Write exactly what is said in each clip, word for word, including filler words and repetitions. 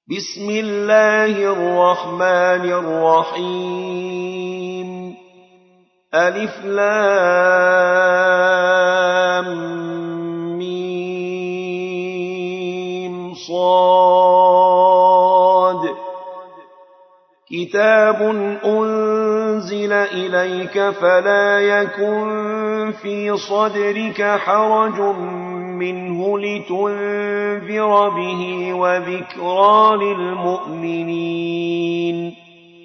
بسم الله الرحمن الرحيم ألف لام ميم صاد كتاب أنزل إليك فلا يكن في صدرك حرج منه لتنذر به وذكرى للمؤمنين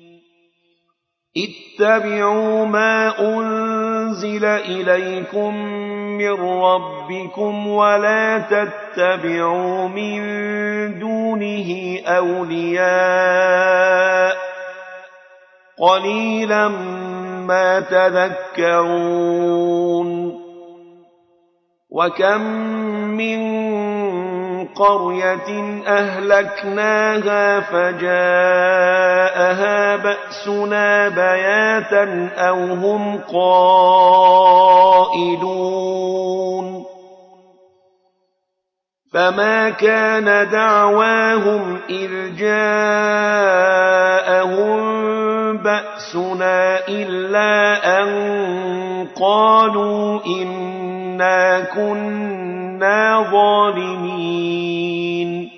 اتبعوا ما أنزل إليكم من ربكم ولا تتبعوا من دونه أولياء قليلا ما تذكرون وكم من قرية أهلكناها فجاءها بأسنا بياتا أو هم قائلون فما كان دعواهم إذ جاءهم بأسنا إلا أن قالوا إنا كنا ظالمين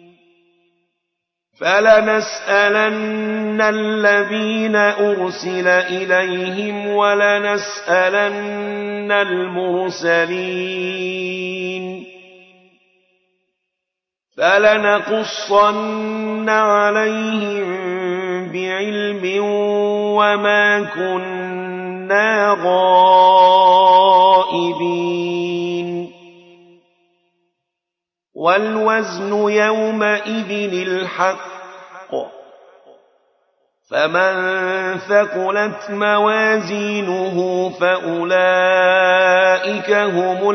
فلنسألن الذين أرسل إليهم ولنسألن المرسلين فلنقصن عليهم بعلم وما كنا غائبين والوزن يومئذ الحق فمن ثقلت موازينه فأولئك هم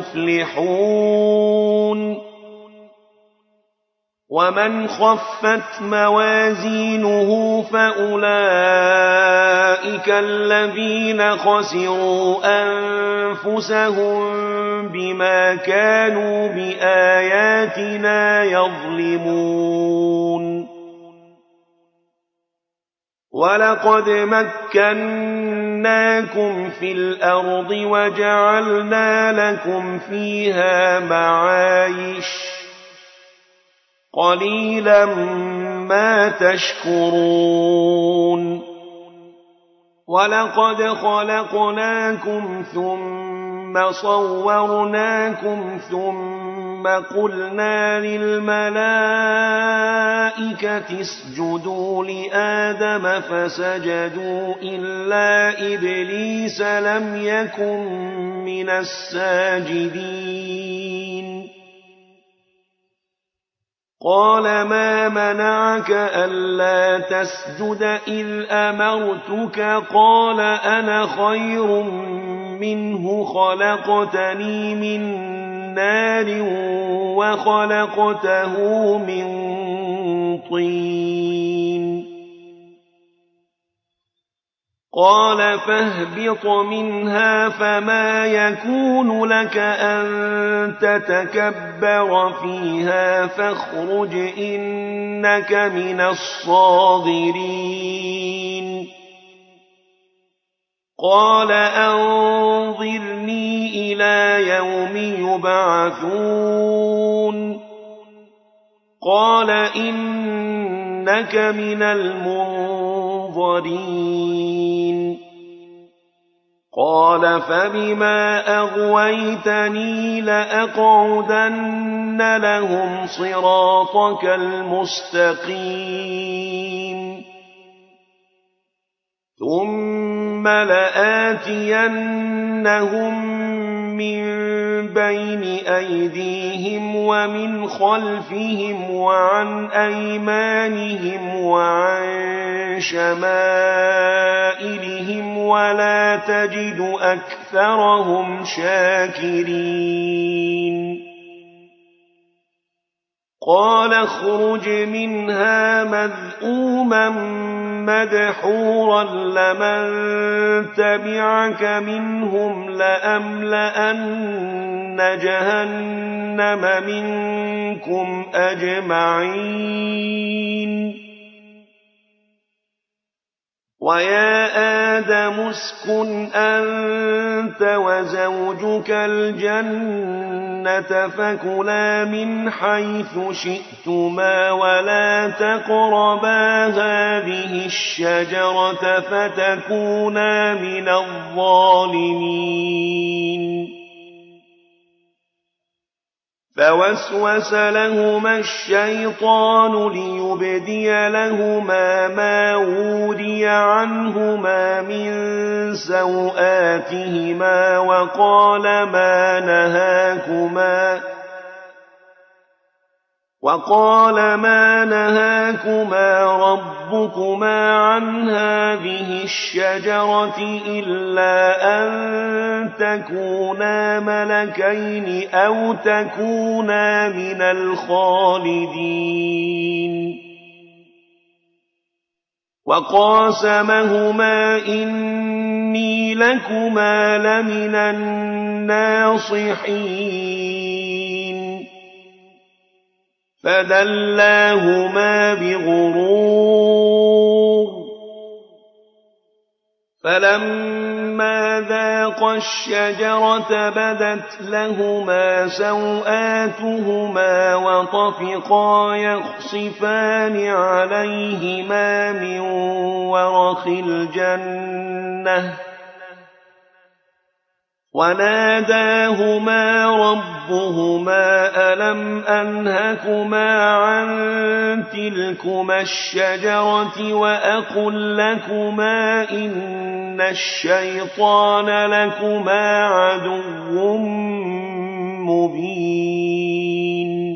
المفلحون ومن خفت موازينه فأولئك الذين خسروا أنفسهم بما كانوا بآياتنا يظلمون ولقد مكناكم في الأرض وجعلنا لكم فيها معايش قليلا ما تشكرون ولقد خلقناكم ثم صورناكم ثم قلنا للملائكة اسجدوا لآدم فسجدوا إلا إبليس لم يكن من الساجدين قال ما منعك ألا تسجد إذ أمرتك قال أنا خير منه خلقتني من نار وخلقته من طين قال فاهبط منها فما يكون لك أن تتكبر فيها فاخرج إنك من الصاغرين قال أنظرني إلى يوم يبعثون قال إنك من المنظرين قال فبما أغويتني لأقعدن لهم صراطك المستقيم ثم لآتينهم من بين أيديهم ومن خلفهم وعن أيمانهم وعن شمائلهم ولا تجد أكثرهم شاكرين قال اخرج منها مذءوما مدحورا لمن تبعك منهم لأملأن جهنم منكم أجمعين وَيَا آدَمُ اسْكُنْ أَنتَ وَزَوْجُكَ الْجَنَّةَ فَكُلَا مِنْ حَيْثُ شِئْتُمَا وَلَا تَقْرَبَا هَٰذِهِ الشَّجَرَةَ فَتَكُونَا مِنَ الظَّالِمِينَ فَوَسْوَسَ لَهُمَا الشَّيْطَانُ لِيُبْدِيَ لَهُمَا مَا وُورِيَ عَنْهُمَا مِن سَوْآتِهِمَا وَقَالَ مَا نَهَاكُمَا وقال ما نهاكما ربكما عن هذه الشجرة إلا أن تكونا ملكين أو تكونا من الخالدين وقاسمهما إني لكما لمن الناصحين فدلاهما بغرور فلما ذاقا الشجرة بدت لهما سوآتهما وطفقا يخصفان عليهما من ورق الجنة وناداهما ربهما ألم أنهكما عن تلكما الشجرة وأقل لكما إن الشيطان لكما عدو مبين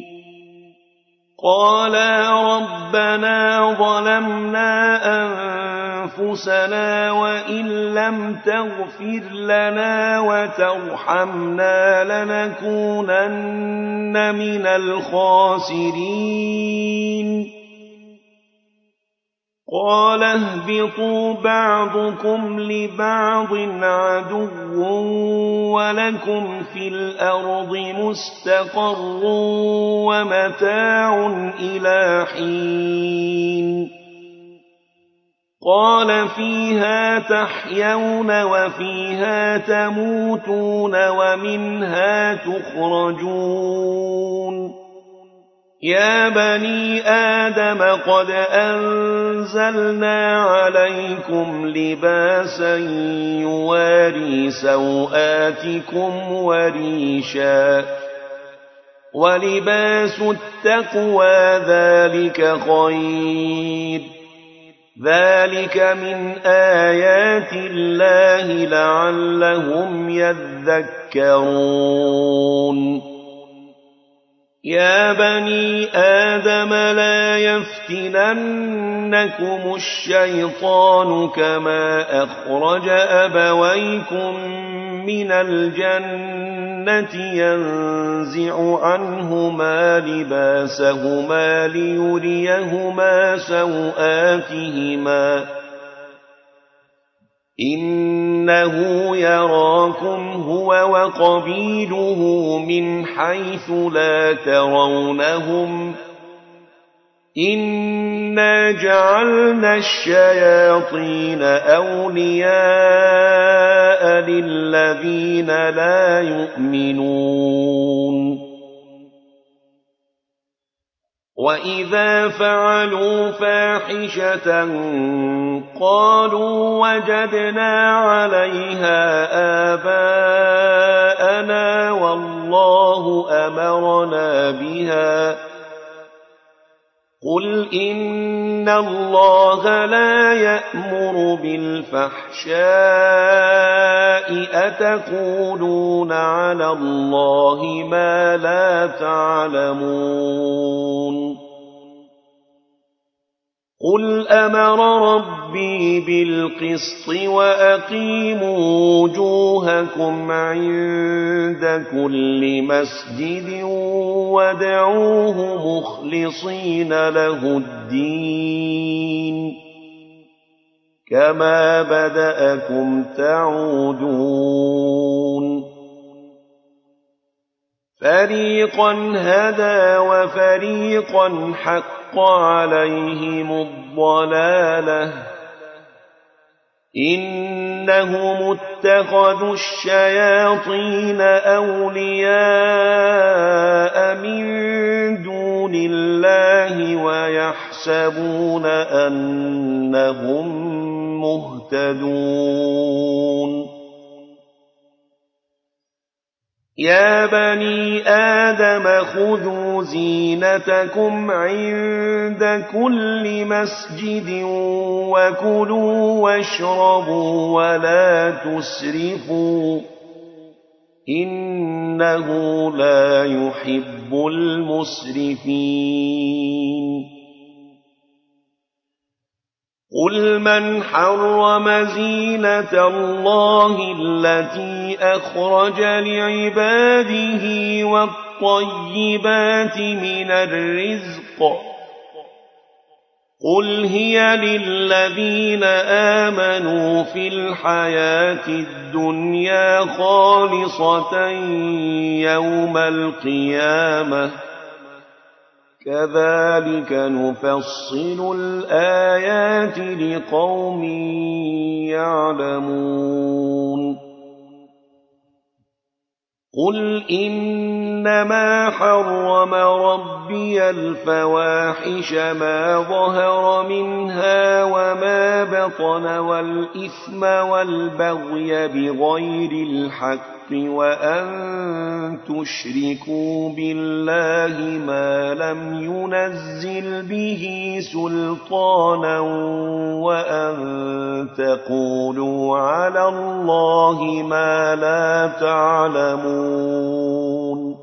قالا ربنا ظلمنا أنفسنا وإن لم تغفر لنا وترحمنا لنكونن من الخاسرين قال اهبطوا بعضكم لبعض عدو ولكم في الأرض مستقر ومتاع إلى حين قال فيها تحيون وفيها تموتون ومنها تخرجون يا بني آدم قد أنزلنا عليكم لباسا يواري سوآتكم وريشا ولباس التقوى ذلك خير ذلك من آيات الله لعلهم يذكرون يا بني آدم لا يفتننكم الشيطان كما أخرج أبويكم من الجنة ينزع عنهما لباسهما ليريهما سوآتهما إنه يراكم هو وقبيله من حيث لا ترونهم إنا جعلنا الشياطين أولياء للذين لا يؤمنون وإذا فعلوا فاحشة قالوا وجدنا عليها آباءنا والله أمرنا بها قل إن الله لا يأمر بالفحشاء أتقولون على الله ما لا تعلمون قل أمر ربي بالقسط وأقيموا وجوهكم عند كل مسجد وادعوه مخلصين له الدين كما بدأكم تعودون فريقا هدى وفريقا حق عليهم الضلالة إنهم اتخذوا الشياطين أولياء من دون الله ويحسبون أنهم مهتدون يا بني آدم خذوا زينتكم عند كل مسجد وكلوا واشربوا ولا تسرفوا إنه لا يحب المسرفين قل من حرم زينة الله التي أخرج لعباده والطيبات من الرزق قل هي للذين آمنوا في الحياة الدنيا خالصة يوم القيامة كذلك نفصل الآيات لقوم يعلمون قل إنما حرم ربي الفواحش ما ظهر منها وما بطن والإثم والبغي بغير الحق وأن تشركوا بالله ما لم ينزل به سلطانا وأن تقولوا على الله ما لا تعلمون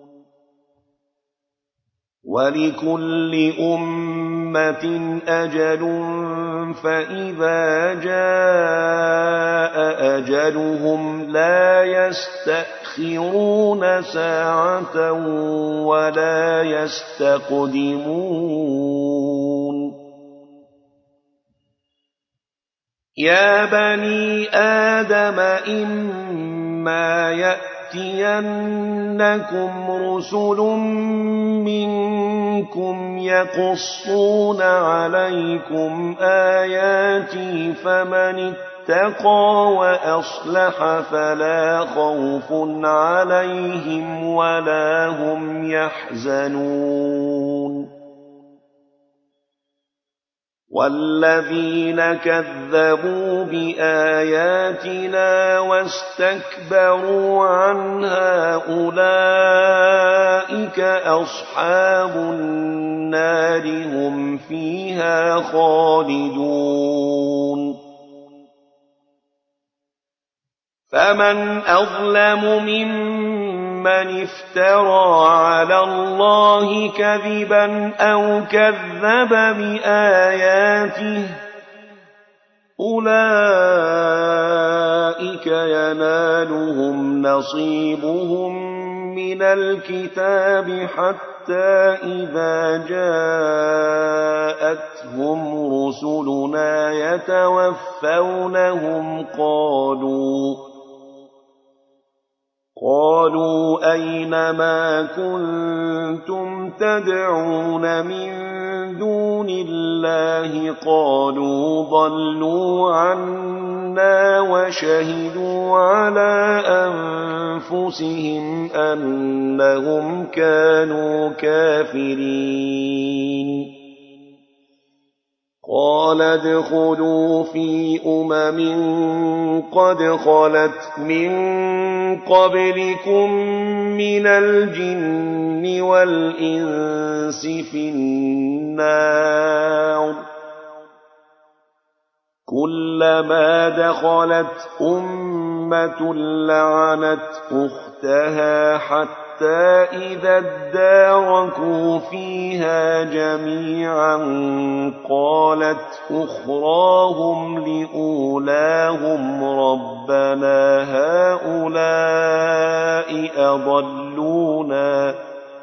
ولكل أمة أجل فإذا جاء أجلهم لا يستأخرون ساعة ولا يستقدمون يا بني آدم إما يأتينكم رسل منكم يقصون عليكم آياتي فمن اتقى وأصلح فلا خوف عليهم ولا هم يحزنون والذين كذبوا بآياتنا واستكبروا عنها أولئك أصحاب النار هم فيها خالدون فمن أظلم ممن افترى على الله كذبا أو كذب بآياته أولئك ينالهم نصيبهم من الكتاب حتى إذا جاءتهم رسلنا يتوفونهم قالوا قالوا أين ما كنتم تدعون من دون الله قالوا ضلوا عنا وشهدوا على أنفسهم أنهم كانوا كافرين قال ادخلوا في أمم قد خلت من قبلكم من الجن والإنس في النار كلما دخلت أمة لعنت أختها حتى إذا اداركوا فيها جميعا قالت أخراهم لأولاهم ربنا هؤلاء أضلونا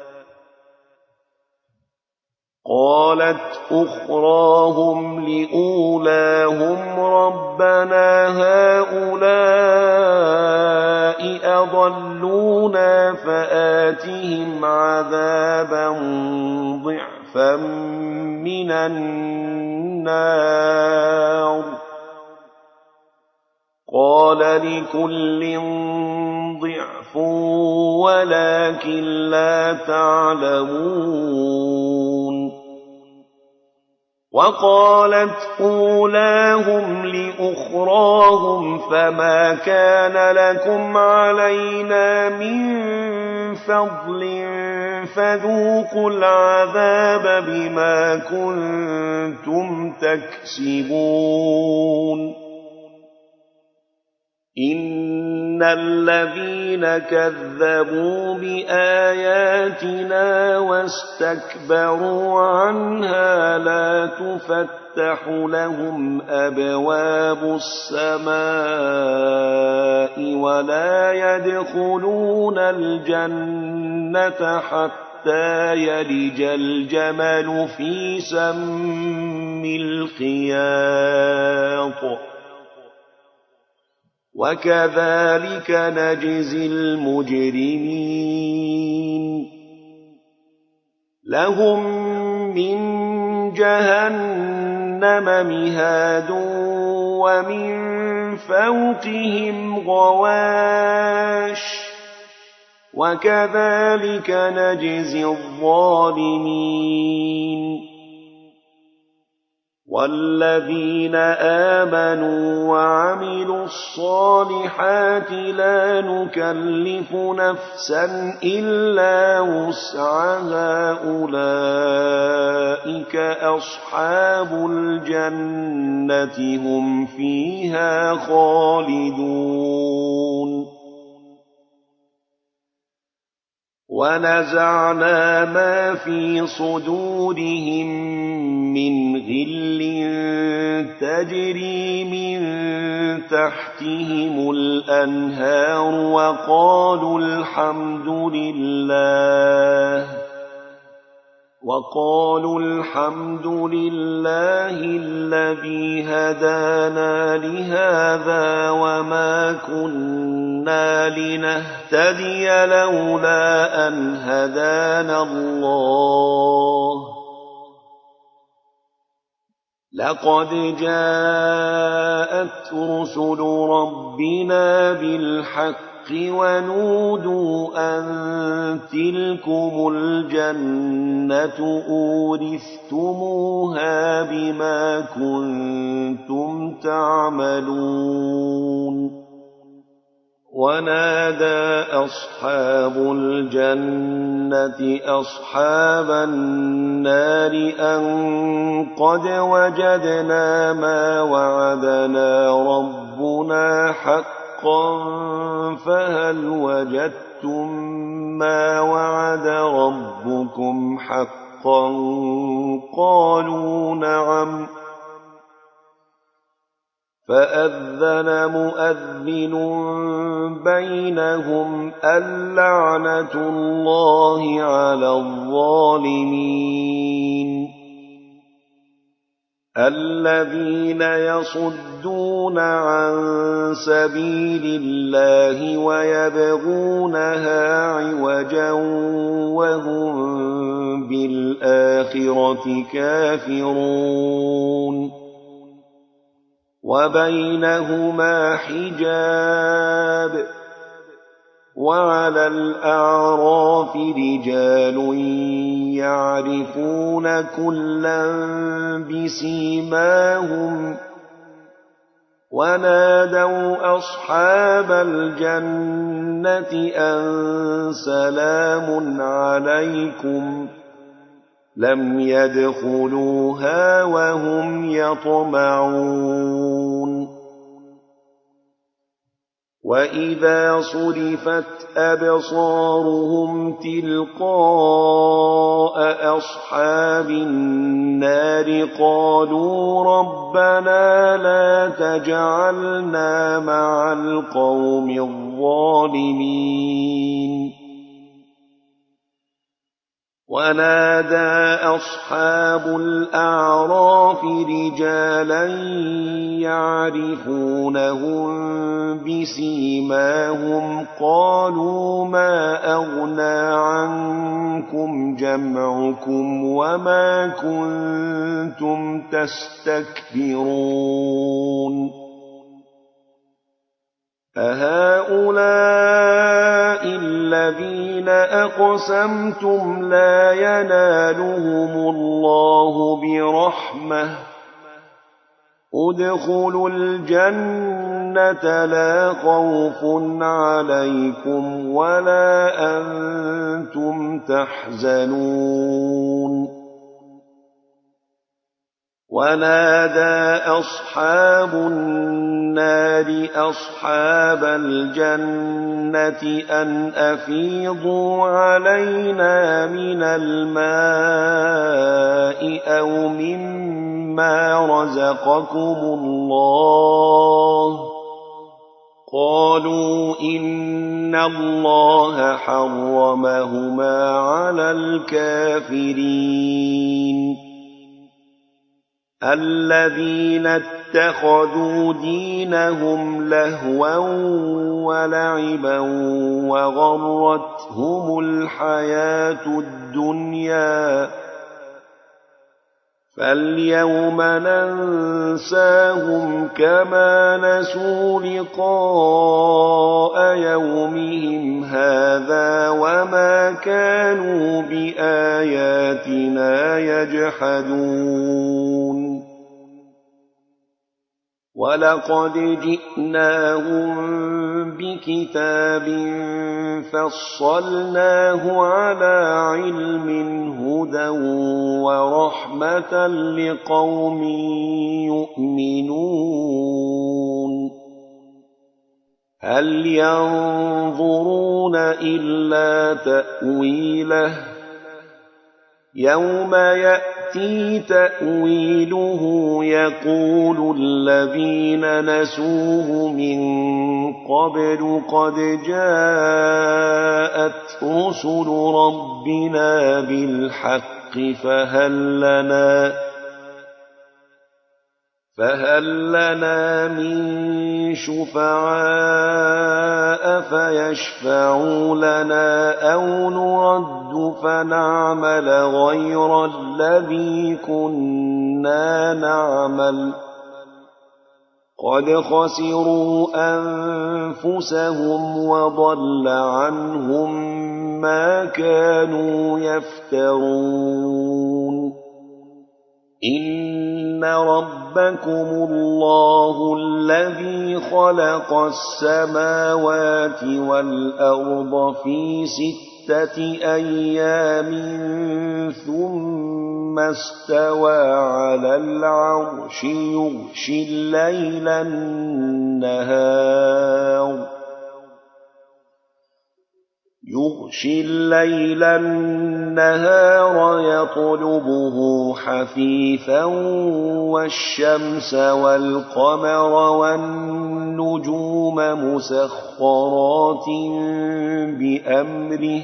قالت أخراهم لأولاهم ربنا هؤلاء أضلونا فآتهم عذابا ضعفا من النار قال لكل ضعف ولكن لا تعلمون وقالت أولاهم لأخراهم فما كان لكم علينا من فضل فذوقوا العذاب بما كنتم تكسبون إن الذين كذبوا بآياتنا واستكبروا عنها لا تفتح لهم أبواب السماء ولا يدخلون الجنة حتى يلج الجمل في سم الخياط وكذلك نجزي المجرمين لهم من جهنم مهاد ومن فوقهم غواش وكذلك نجزي الظالمين والذين آمنوا وعملوا الصالحات لا نكلف نفسا إلا وسعها أولئك أصحاب الجنة هم فيها خالدون ونزعنا ما في صدورهم من غل تجري من تحتهم الأنهار وقالوا الحمد لله وقالوا الحمد لله الذي هدانا لهذا وما كنا لنهتدي لولا أن هدانا الله لقد جاءت رسل ربنا بالحق ونودوا أن تلكم الجنة أورثتموها بما كنتم تعملون ونادى أصحاب الجنة أصحاب النار أن قد وجدنا ما وعدنا ربنا حقا فهل وجدتم ما وعد ربكم حقا قالوا نعم فأذن مؤذن بينهم اللعنة الله على الظالمين الذين يصدون عن سبيل الله ويبغونها عوجا وهم بالآخرة كافرون وبينهما حجاب وعلى الأعراف رجال يعرفون كلا بسيماهم ونادوا أصحاب الجنة أن سلام عليكم لم يدخلوها وهم يطمعون وإذا صرفت أبصارهم تلقاء أصحاب النار قالوا ربنا لا تجعلنا مع القوم الظالمين ونادى أصحاب الأعراف رجالا يعرفونهم بسيماهم قالوا ما أغنى عنكم جمعكم وما كنتم تستكبرون أهؤلاء الذين أقسمتم لا ينالهم الله برحمة ادخلوا الجنة لا خوف عليكم ولا أنتم تحزنون ونادى أصحاب النار أصحاب الجنة أن أفيضوا علينا من الماء أو مما رزقكم الله قالوا إن الله حرمهما على الكافرين الذين اتخذوا دينهم لهوا ولعبا وغرتهم الحياة الدنيا فاليوم ننساهم كما نسوا لقاء يومهم هذا وما كانوا بآياتنا يجحدون ولقد جئناهم بكتاب فصلناه على علم هدى ورحمة لقوم يؤمنون هل ينظرون إلا تأويله يوم يأتي تأويله يقول الذين نسوه من قبل قد جاءت رسل ربنا بالحق فهل لنا فهل لنا من شفعاء فيشفعوا لنا أو نرد فنعمل غير الذي كنا نعمل قد خسروا أنفسهم وضل عنهم ما كانوا يفترون إن ربكم الله الذي خلق السماوات والأرض في ستة أيام ثم استوى على العرش يغشي الليل النهار يغشي الليل النهار يطلبه حثيثا والشمس والقمر والنجوم مسخرات بأمره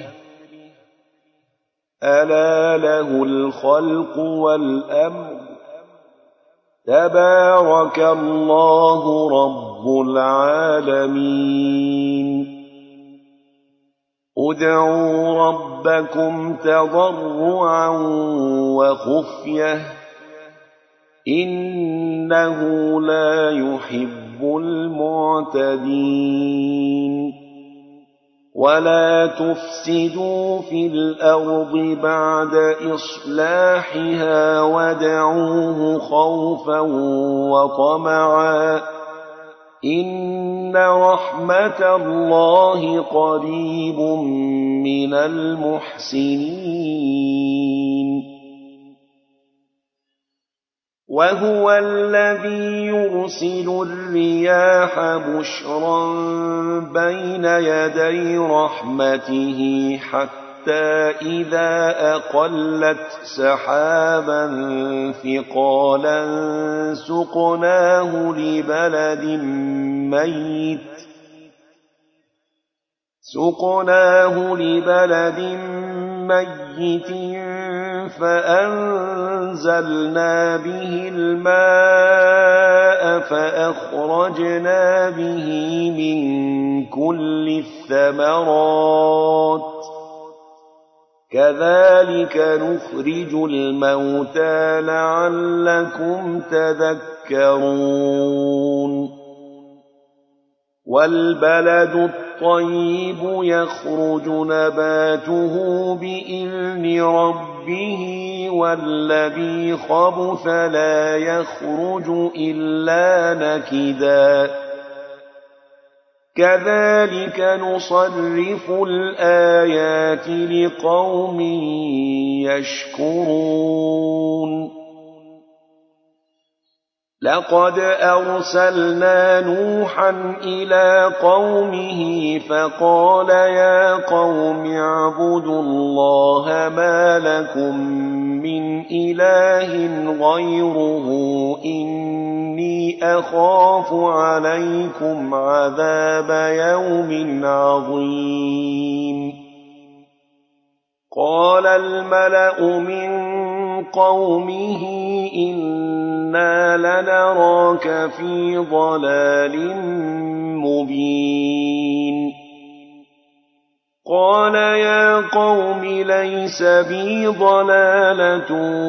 ألا له الخلق والأمر تبارك الله رب العالمين ادعوا ربكم تضرعا وخفية إنه لا يحب المعتدين ولا تفسدوا في الأرض بعد إصلاحها وادعوه خوفا وطمعا إن رحمة الله قريب من المحسنين وهو الذي يرسل الرياح بشرا بين يدي رحمته حتى إذا أقلت سحابا ثقالا سقناه لبلد ميت سقناه لبلد ميت فأنزلنا به الماء فأخرجنا به من كل الثمرات كذلك نخرج الموتى لعلكم تذكرون والبلد الطيب يخرج نباته بإذن ربه والذي خبث لا يخرج إلا نكدا كذلك نصرف الآيات لقوم يشكرون لقد أرسلنا نوحا إلى قومه فقال يا قوم اعبدوا الله ما لكم من إله غيره إني أخاف عليكم عذاب يوم عظيم قال الملأ من قومه إنا لنراك في ضلال مبين قال يا قوم ليس بي ضلالة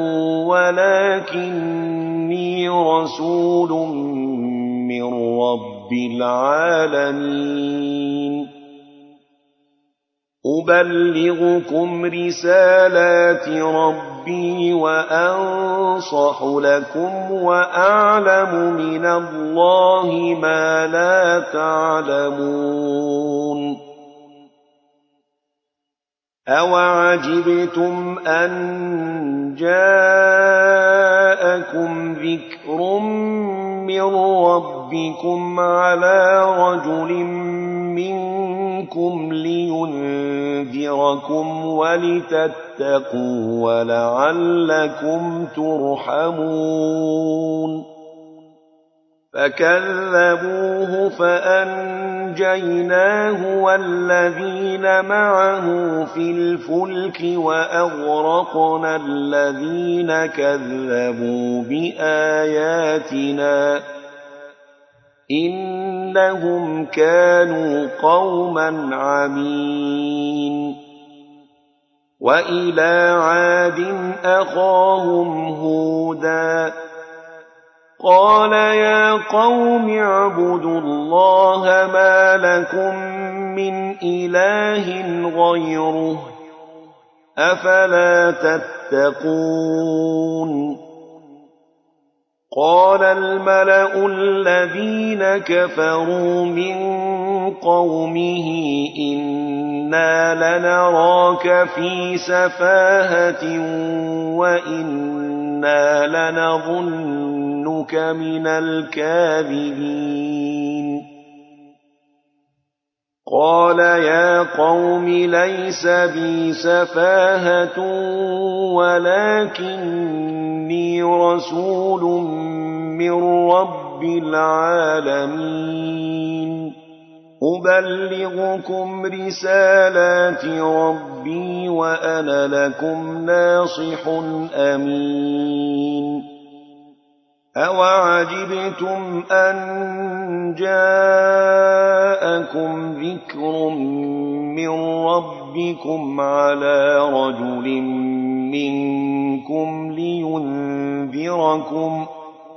ولكني رسول من رب العالمين أبلغكم رسالات ربي وأنصح لكم وأعلم من الله ما لا تعلمون أوعجبتم أن جاءكم ذكر من ربكم على رجل منكم لينذركم ولتتقوا ولعلكم ترحمون فكذبوه فأنجيناه والذين معه في الفلك وأغرقنا الذين كذبوا بآياتنا إنهم كانوا قوما عمين وإلى عاد أخاهم هودا قال يا قوم اعبدوا الله ما لكم من إله غيره أفلا تتقون قال الملأ الذين كفروا من قومه إنا لنراك في سفاهة وإنا لنظنك من الكاذبين قال يا قوم ليس بي سفاهة ولكني رسول من رب العالمين أبلغكم رسالات ربي وأنا لكم ناصح أمين أوعجبتم أن جاءكم ذكر من ربكم على رجل منكم لينذركم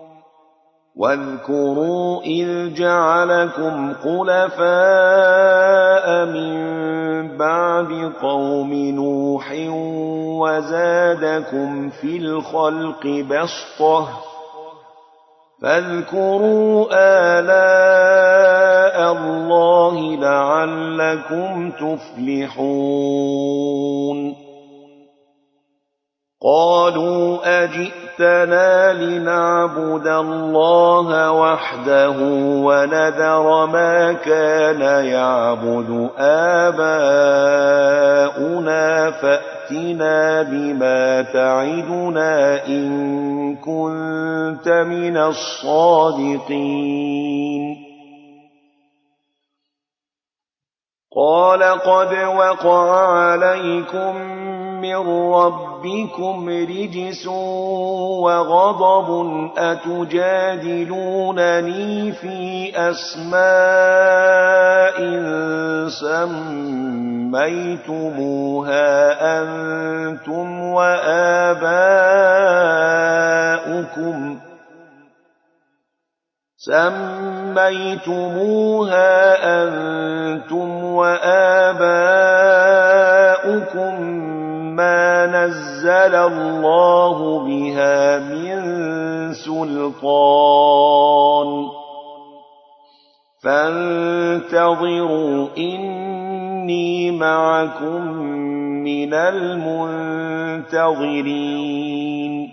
واذكروا إذ جعلكم خلفاء من بعد قوم نوح وزادكم في الخلق بسطة فاذكروا آلاء الله لعلكم تفلحون قالوا أجئتنا لنعبد الله وحده ونذر ما كان يعبد آباؤنا فأتنا بما تعدنا إن كنت من الصادقين قال قد وقع عليكم من ربكم رجس وغضب أتجادلونني في أسماء سميتموها أنتم وآباؤكم سميتموها سميتموها أنتم وآباؤكم ما نزل الله بها من سلطان فانتظروا إني معكم من المنتظرين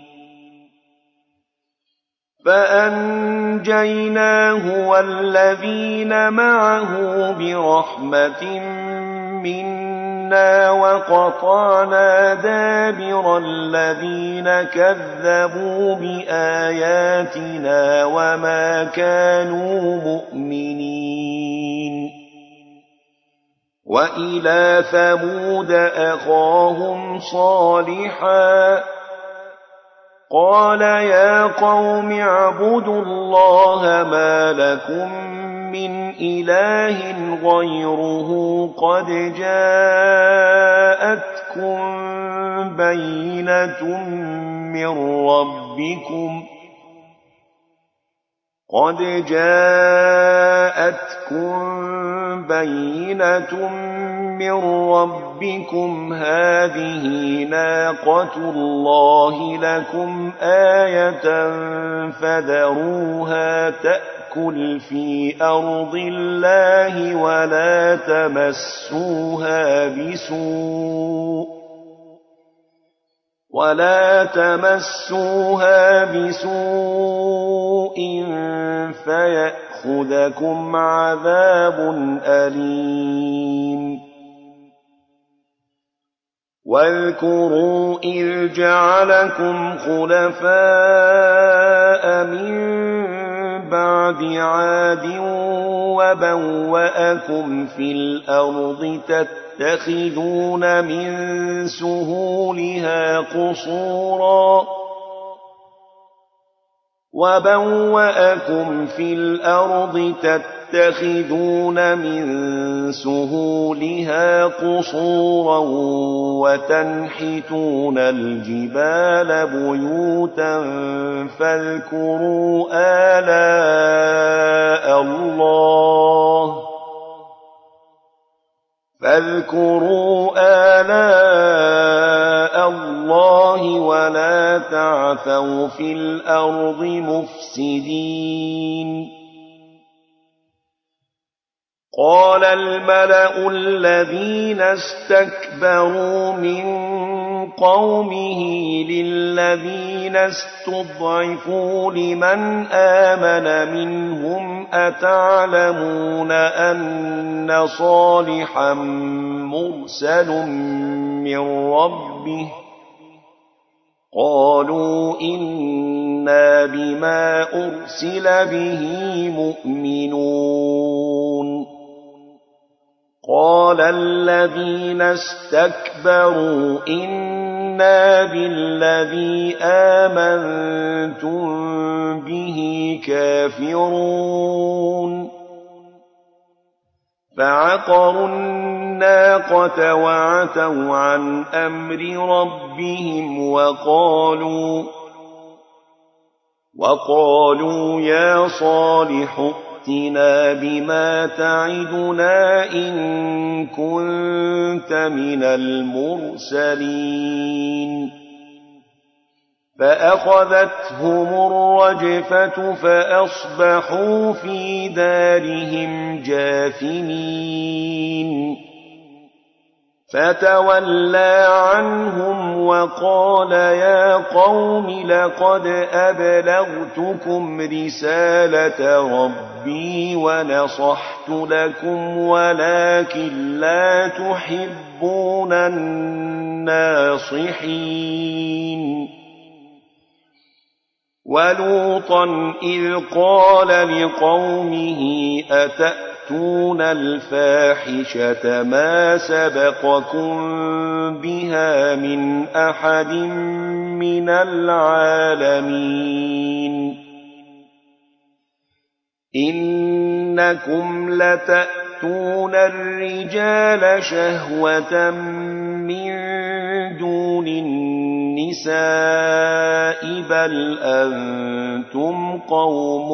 فأنجيناه والذين معه برحمة منا وقطعنا دابر الذين كذبوا بآياتنا وما كانوا مؤمنين وإلى ثمود أخاهم صالحا قال يا قوم اعبدوا الله ما لكم من إله غيره قد جاءتكم بينة من ربكم قد جاءتكم بينة من ربكم هذه ناقة الله لكم آية فذروها تأكل في أرض الله ولا تمسوها بسوء ولا تمسوها بسوء فيأخذكم عذاب أليم واذكروا إذ جعلكم خلفاء من بعد عاد وبوأكم في الأرض تتخذون من سهولها قصورا وبوأكم في الأرض تتخذون من سهولها قصورا وتنحتون الجبال بيوتا فاذكروا آلاء الله فاذكروا آلاء الله ولا تعثوا في الأرض مفسدين قال الملأ الذين استكبروا من قومه للذين استضعفوا لمن آمن منهم أتعلمون أن صالحا مرسل من ربه قالوا إنا بما أرسل به مؤمنون قال الذين استكبروا إنا بالذي آمنتم به كافرون فعقروا الناقة وعتوا عن أمر ربهم وقالوا وقالوا يا صالح ائتنا بما تعدنا إن كنت من المرسلين فأخذتهم الرجفة فأصبحوا في دارهم جاثمين فتولى عنهم وقال يا قوم لقد أبلغتكم رسالة ربي ونصحت لكم ولكن لا تحبون الناصحين ولوطا إذ قال لقومه أتأتون الفاحشة ما سبقكم بها من أحد من العالمين إنكم لتأتون الرجال شهوة من دون النساء النِّسَاءِ بَلْ أَنتُمْ قَوْمٌ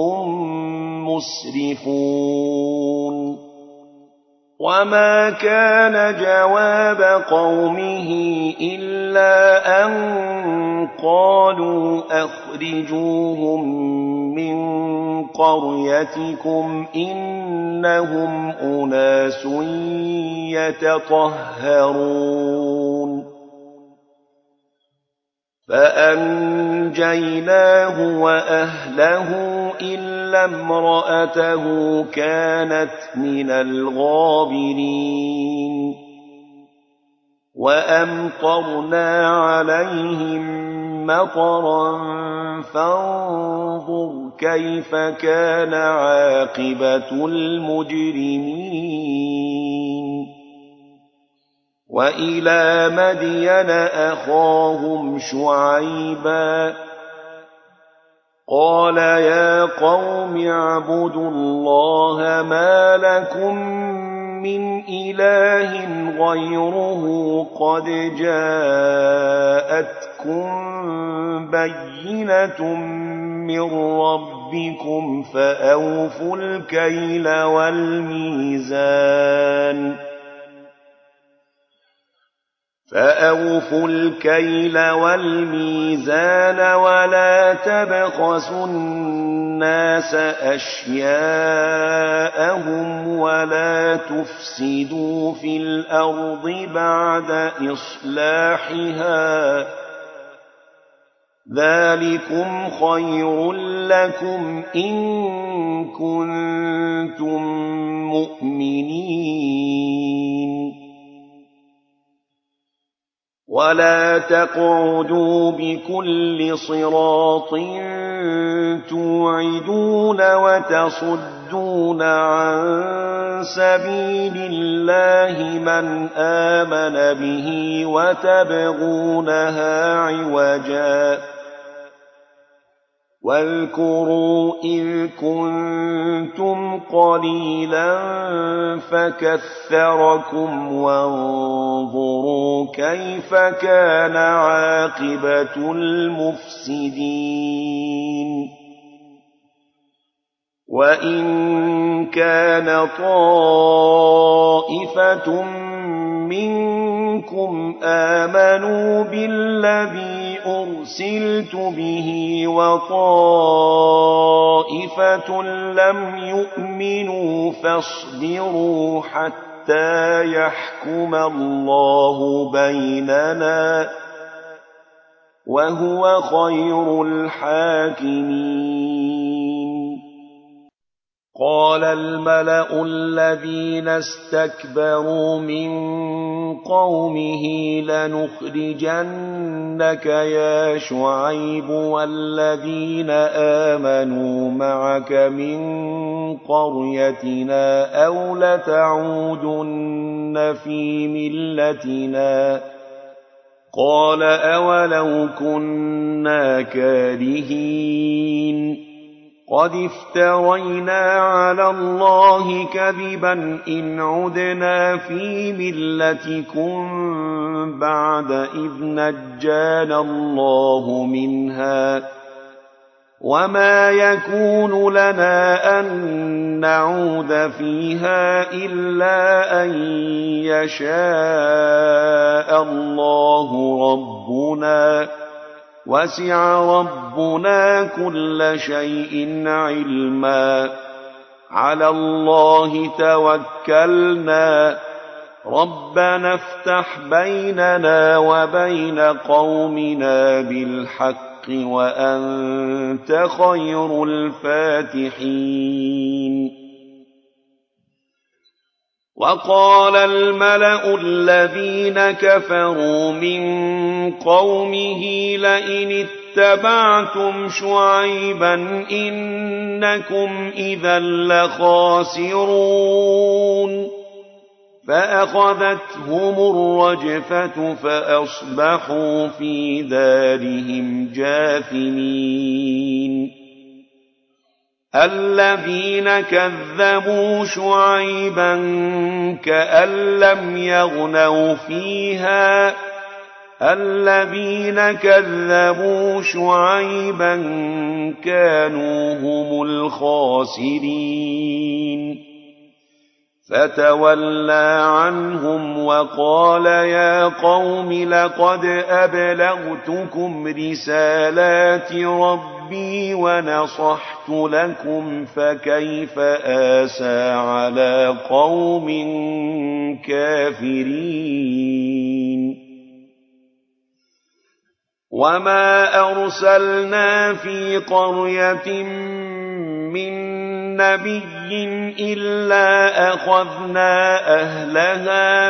مُسْرِفُونَ وَمَا كَانَ جَوَابَ قَوْمِهِ إِلَّا أَن قَالُوا أَخْرِجُوهُم مِّن قَرْيَتِكُمْ إِنَّهُمْ أُنَاسٌ يَتَطَهَّرُونَ فَأَنجَيْنَاهُ وَأَهْلَهُ إِلَّا امْرَأَتَهُ كَانَتْ مِنَ الْغَابِرِينَ وَأَمْطَرْنَا عَلَيْهِم مَّطَرًا فَانظُرْ كَيْفَ كَانَ عَاقِبَةُ الْمُجْرِمِينَ وَإِلَىٰ مَدْيَنَ أَخَاهُمْ شُعَيْبًا قَالَ يَا قَوْمِ اعْبُدُوا اللَّهَ مَا لَكُم مِّنْ إِلَٰهٍ غَيْرُهُ قَدْ جَاءَتْكُم بَيِّنَةٌ مِّن رَّبِّكُمْ فَأَوْفُوا الْكَيْلَ وَالْمِيزَانَ فَأَوْفُوا الْكَيْلَ وَالْمِيزَانَ وَلَا تَبْخَسُوا النَّاسَ أَشْيَاءَهُمْ وَلَا تُفْسِدُوا فِي الْأَرْضِ بَعْدَ إِصْلَاحِهَا ذَلِكُمْ خَيْرٌ لَّكُمْ إِن كُنتُم مُّؤْمِنِينَ وَلَا تَقْعُدُوا بِكُلِّ صِرَاطٍ تُوعِدُونَ وَتَصُدُّونَ عَن سَبِيلِ اللَّهِ مَنْ آمَنَ بِهِ وَتَبْغُونَهَا عِوَجًا وَاذْكُرُوا إِذْ كُنتُمْ قَلِيلًا فَكَثَّرَكُمْ وَانظُرُوا كَيْفَ كَانَ عَاقِبَةُ الْمُفْسِدِينَ وَإِن كَانَ طَائِفَةٌ مِّنكُمْ آمَنُوا بِالَّذِي أُرْسِلْتُ بِهِ وَطَائِفَةٌ لَّمْ يُؤْمِنُوا فاصْبِرُوا حَتَّىٰ يَحْكُمَ اللَّهُ بَيْنَنَا وَهُوَ خَيْرُ الْحَاكِمِينَ قَالَ الْمَلَأُ الَّذِينَ اسْتَكْبَرُوا مِن قَوْمِهِ لَنُخْرِجَنَّكَ يَا شُعَيْبُ وَالَّذِينَ آمَنُوا مَعَكَ مِن قَرْيَتِنَا أَوْ لَتَعُودُنَّ فِي مِلَّتِنَا قَالَ أَوَلَوْ كُنَّا كَارِهِينَ قَدِ افْتَرَيْنَا عَلَى اللَّهِ كَذِبًا إِنْ عُدْنَا فِي مِلَّتِكُمْ بَعْدَ إِذْ نَجَّانَا اللَّهُ مِنْهَا وَمَا يَكُونُ لَنَا أَن نَّعُودَ فِيهَا إِلَّا أَن يَشَاءَ اللَّهُ رَبُّنَا وَسِعَ رَبُّنَا كُلَّ شَيْءٍ عِلْمًا عَلَى اللَّهِ تَوَكَّلْنَا رَبَّنَا افْتَحْ بَيْنَنَا وَبَيْنَ قَوْمِنَا بِالْحَقِّ وَأَنتَ خَيْرُ الْفَاتِحِينَ وَقَالَ الْمَلَأُ الَّذِينَ كَفَرُوا مِن قَوْمِهِ لَئِنِ اتَّبَعْتُمْ شُعَيْبًا إِنَّكُمْ إِذًا لَّخَاسِرُونَ فَأَخَذَتْهُمُ الرَّجْفَةُ فَأَصْبَحُوا فِي دَارِهِمْ جَاثِمِينَ الَّذِينَ كَذَّبُوا شُعَيْبًا كَأَن لَّمْ يَغْنَوْا فِيهَا الذين كذبوا شعيبا كانوا هم الخاسرين فتولى عنهم وقال يا قوم لقد أبلغتكم رسالات ربي ونصحت لكم فكيف آسى على قوم كافرين وما أرسلنا في قرية من نبي إلا أخذنا أهلها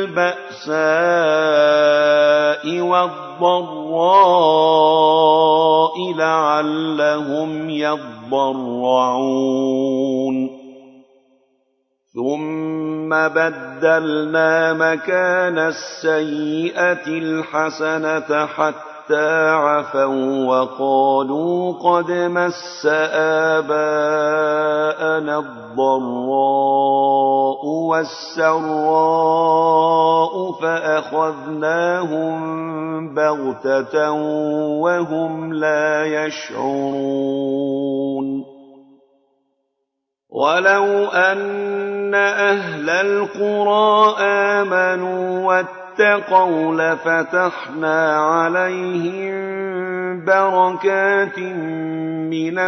بالبأساء والضراء لعلهم يضرعون ثم بدلنا مكان السيئة الحسنة حتى عفوا وقالوا قد مس آباءنا الضراء والسراء فأخذناهم بغتة وهم لا يشعرون ولو أن أهل القرى آمنوا واتقوا لفتحنا عليهم بركات من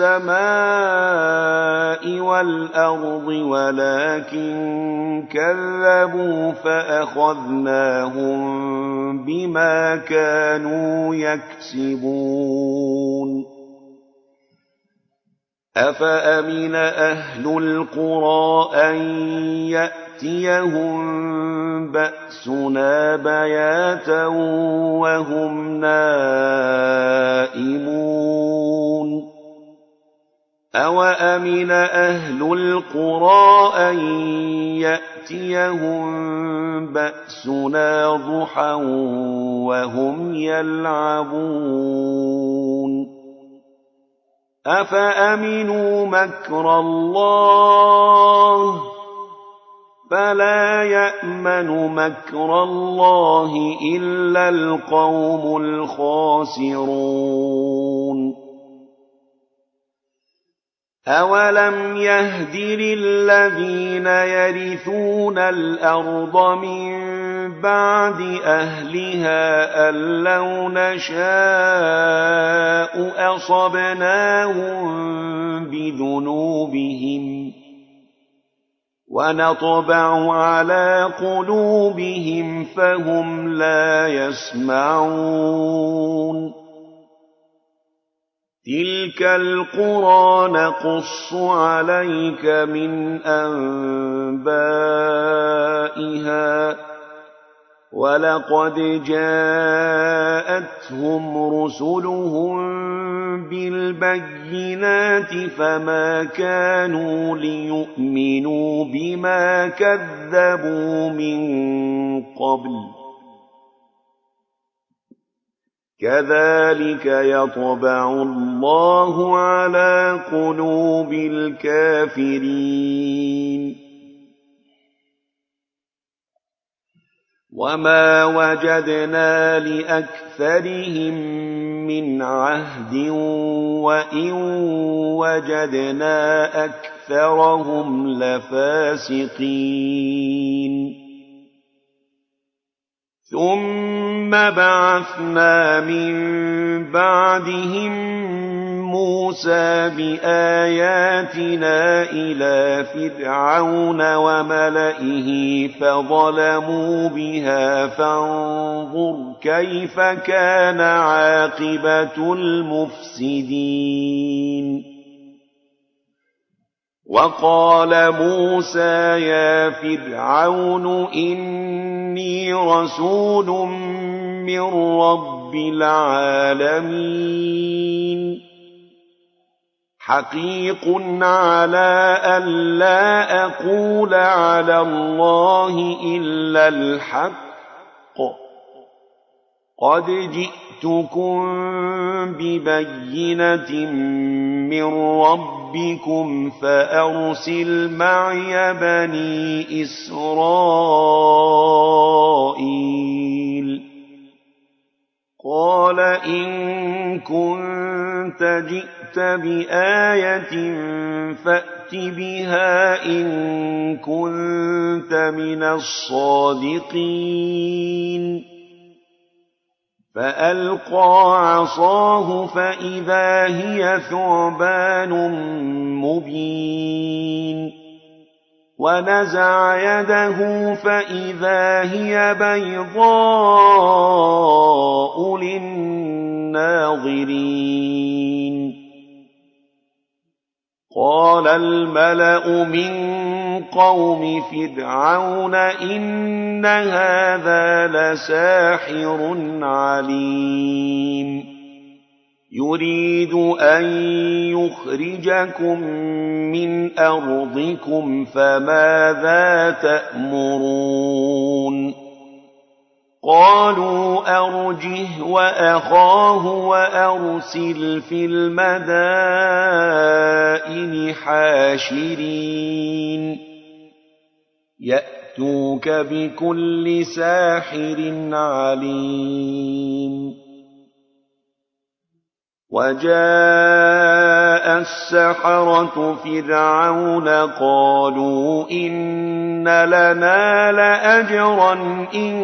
السماء والأرض ولكن كذبوا فأخذناهم بما كانوا يكسبون أفأمن أهل القرى أن يأتيهم بأسنا بياتا وهم نائمون أوأمن أهل القرى أن يأتيهم بأسنا ضحى وهم يلعبون أفأمنوا مكر الله فلا يأمن مكر الله إلا القوم الخاسرون أولم يهد للذين يرثون الأرض من بعد أهلها أن لو نشاء أصبناهم بذنوبهم ونطبع على قلوبهم فهم لا يسمعون تلك القرى نقص عليك من أنبائها ولقد جاءتهم رسلهم بالبينات فما كانوا ليؤمنوا بما كذبوا من قبل كذلك يطبع الله على قلوب الكافرين وما وجدنا لأكثرهم من عهد وإن وجدنا أكثرهم لفاسقين ثم بعثنا من بعدهم موسى بآياتنا إلى فرعون وملئه فظلموا بها فانظر كيف كان عاقبة المفسدين وقال موسى يا فرعون إني رسول من رب العالمين حقيق على أن لا أقول على الله إلا الحق قد جئتكم ببينة من ربكم فأرسل معي بني إسرائيل قال إن كنت جئت بآية فأت بها إن كنت من الصادقين فألقى عصاه فإذا هي ثعبان مبين ونزع يده فإذا هي بيضاء للناظرين قال الملأ من قوم فرعون إن هذا لساحر عليم يريد أن يخرجكم من أرضكم فماذا تأمرون قالوا أرجه وأخاه وأرسل في المدائن حاشرين يأتوك بكل ساحر عليم وجاء السحرة فرعون قالوا إن لنا لأجرا إن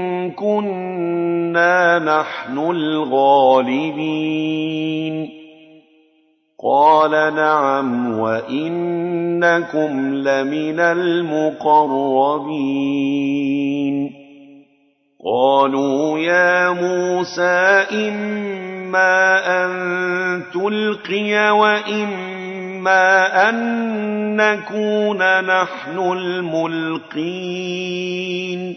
كنا نحن الغالبين قال نعم وإنكم لمن المقربين قالوا يا موسى إما أن تلقي وإما أن نكون نحن الملقين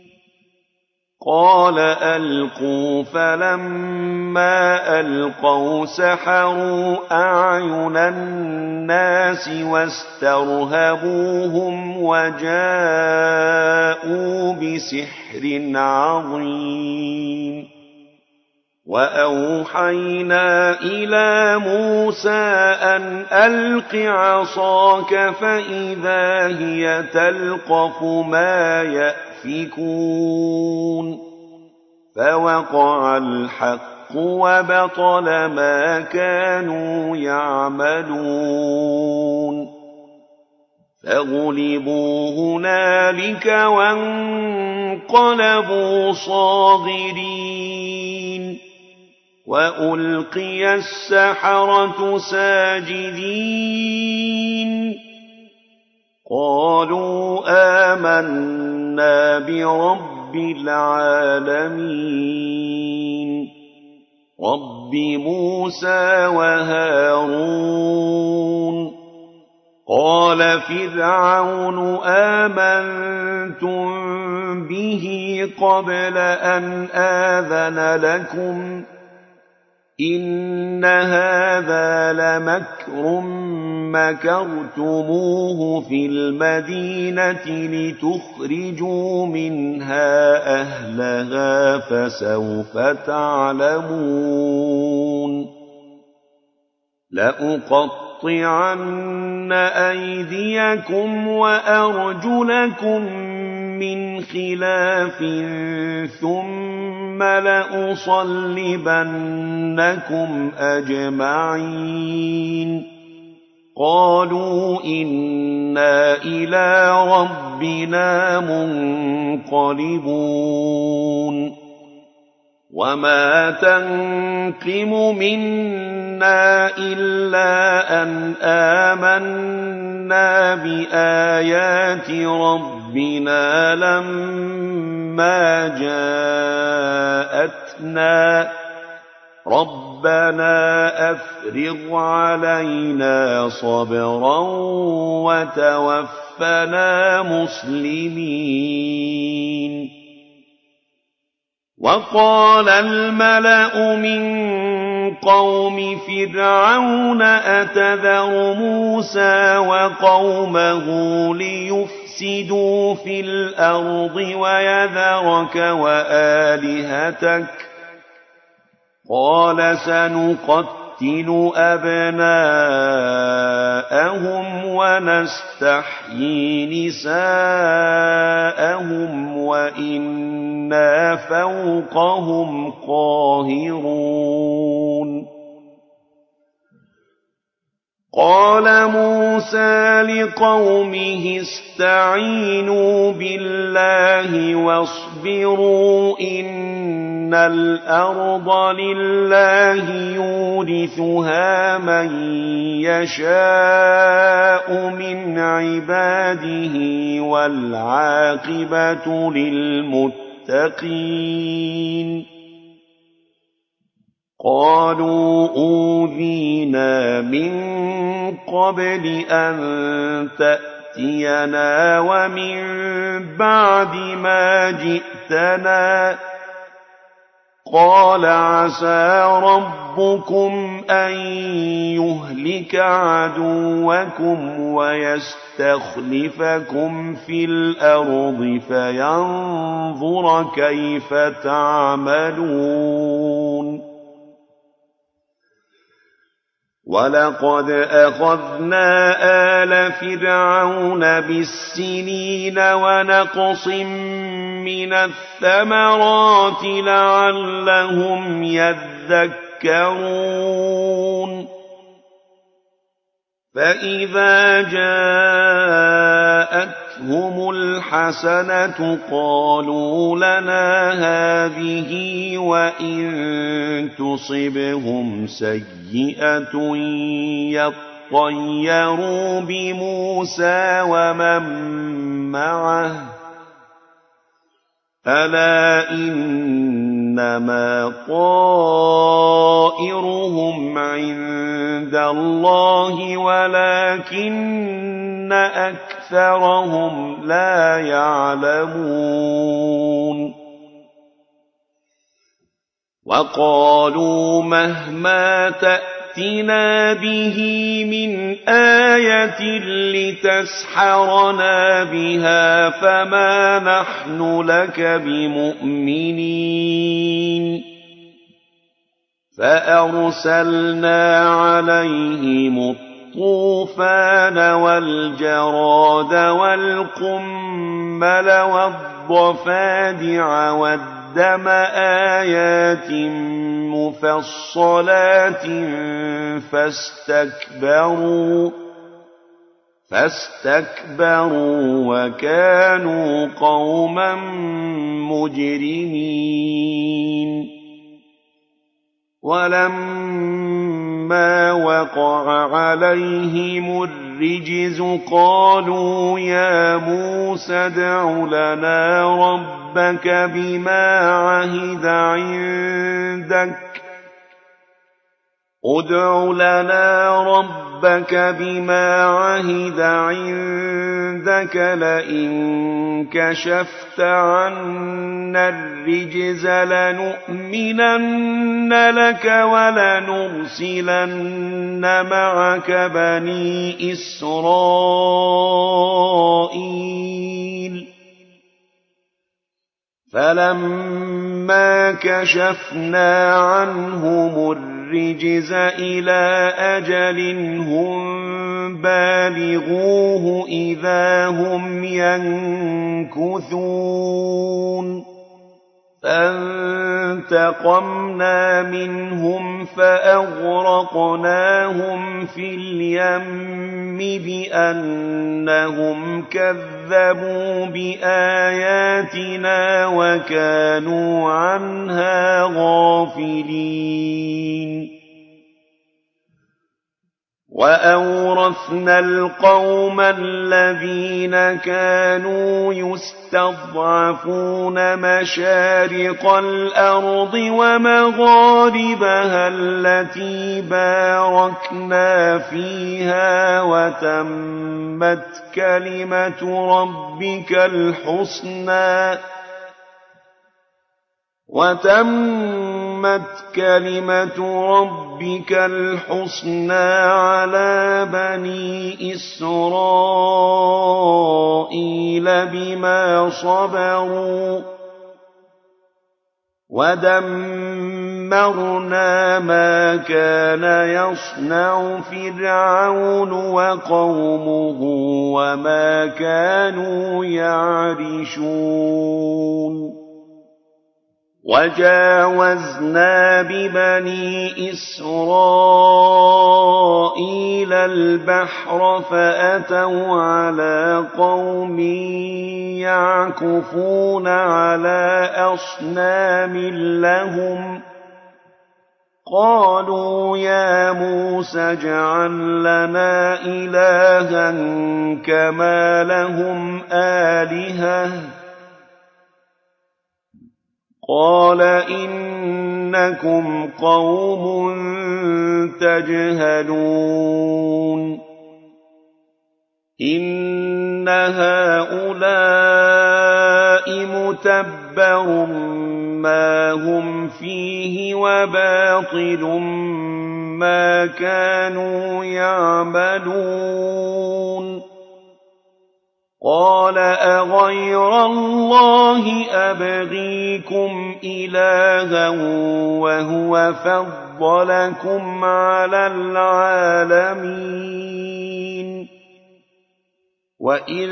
قال ألقوا فلما ألقوا سحروا أعين الناس واسترهبوهم وجاءوا بسحر عظيم وأوحينا إلى موسى أن ألق عصاك فإذا هي تلقف ما يأفكون فوقع الحق وبطل ما كانوا يعملون فغلبوا هنالك وانقلبوا صاغرين وألقي السحرة ساجدين قالوا آمنا برب العالمين رب موسى وهارون قال فرعون آمنتم به قبل أن آذن لكم إن هذا لمكر مكرتموه في المدينة لتخرجوا منها أهلها فسوف تعلمون لأقطعن أيديكم وأرجلكم من خلاف ثم لأصلبنكم أجمعين قالوا إنا إلى ربنا منقلبون وما تنقم منا إلا أن آمنا بآيات ربنا لما جاءتنا ربنا أفرغ علينا صبرا وتوفنا مسلمين وقال الملأ من قوم فرعون أتذر موسى وقومه ليفسدوا في الأرض ويذرك وآلهتك قال سنقتل أبناءهم ونستحيي نساءهم وإنا إنا فوقهم قاهرون قال موسى لقومه استعينوا بالله واصبروا إن الأرض لله يورثها من يشاء من عباده والعاقبة للمتقين قالوا أوذينا من قبل أن تأتينا ومن بعد ما جئتنا قال عسى ربكم أن يهلك عدوكم ويستخلفكم في الأرض فينظر كيف تعملون ولقد أخذنا آل فرعون بالسنين ونقص من الثمرات لعلهم يذكرون فإذا جاءتهم الحسنة قالوا لنا هذه وإن تصبهم سيئة يطيروا بموسى ومن معه ألا إنما طائرهم عند الله ولكن أكثرهم لا يعلمون وقالوا مهما تأتنا به من آية لتسحرنا بها فما نحن لك بمؤمنين فأرسلنا عليهم الطوفان والجراد والقمل والضفادع والدم آيات مفصلات فاستكبروا فاستكبروا وكانوا قوما مجرمين ولما وقع عليهم الرجز قالوا يا موسى ادع لنا ربك بما عهد عندك ادع لنا ربك بما عهد عندك لئن كشفت عنا الرجز لنؤمنن لك ولنرسلن معك بني إسرائيل فلما كشفنا عنهم الرجز إلى أجل هم بالغوه إذا هم ينكثون فانتقمنا منهم فأغرقناهم في اليم بأنهم كذبوا بآياتنا وكانوا عنها غافلين وأورثنا القوم الذين كانوا يستضعفون مشارق الأرض ومغاربها التي باركنا فيها وتمت كلمة ربك الحسنى وتمت كلمة ربك الحسنى على بني إسرائيل بما صبروا ودمرنا ما كان يصنع فرعون وقومه وما كانوا يعرشون وجاوزنا ببني إسرائيل البحر فأتوا على قوم يعكفون على أصنام لهم قالوا يا موسى اجعل لنا إلها كما لهم آلهة قال إنكم قوم تجهلون إن هؤلاء متبر ما هم فيه وباطل ما كانوا يعملون قال أغير الله أبغيكم إلها وهو فضلكم على العالمين وإذ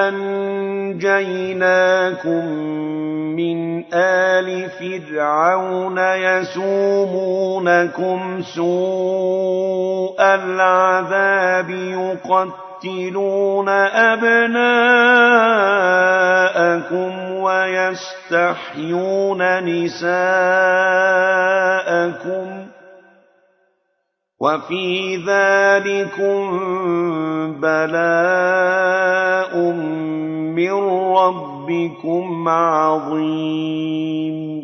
أنجيناكم من آل فرعون يسومونكم سوء العذاب يقتلون أبناءكم ويستحيون نساءكم وفي ذلكم بلاء من ربكم عظيم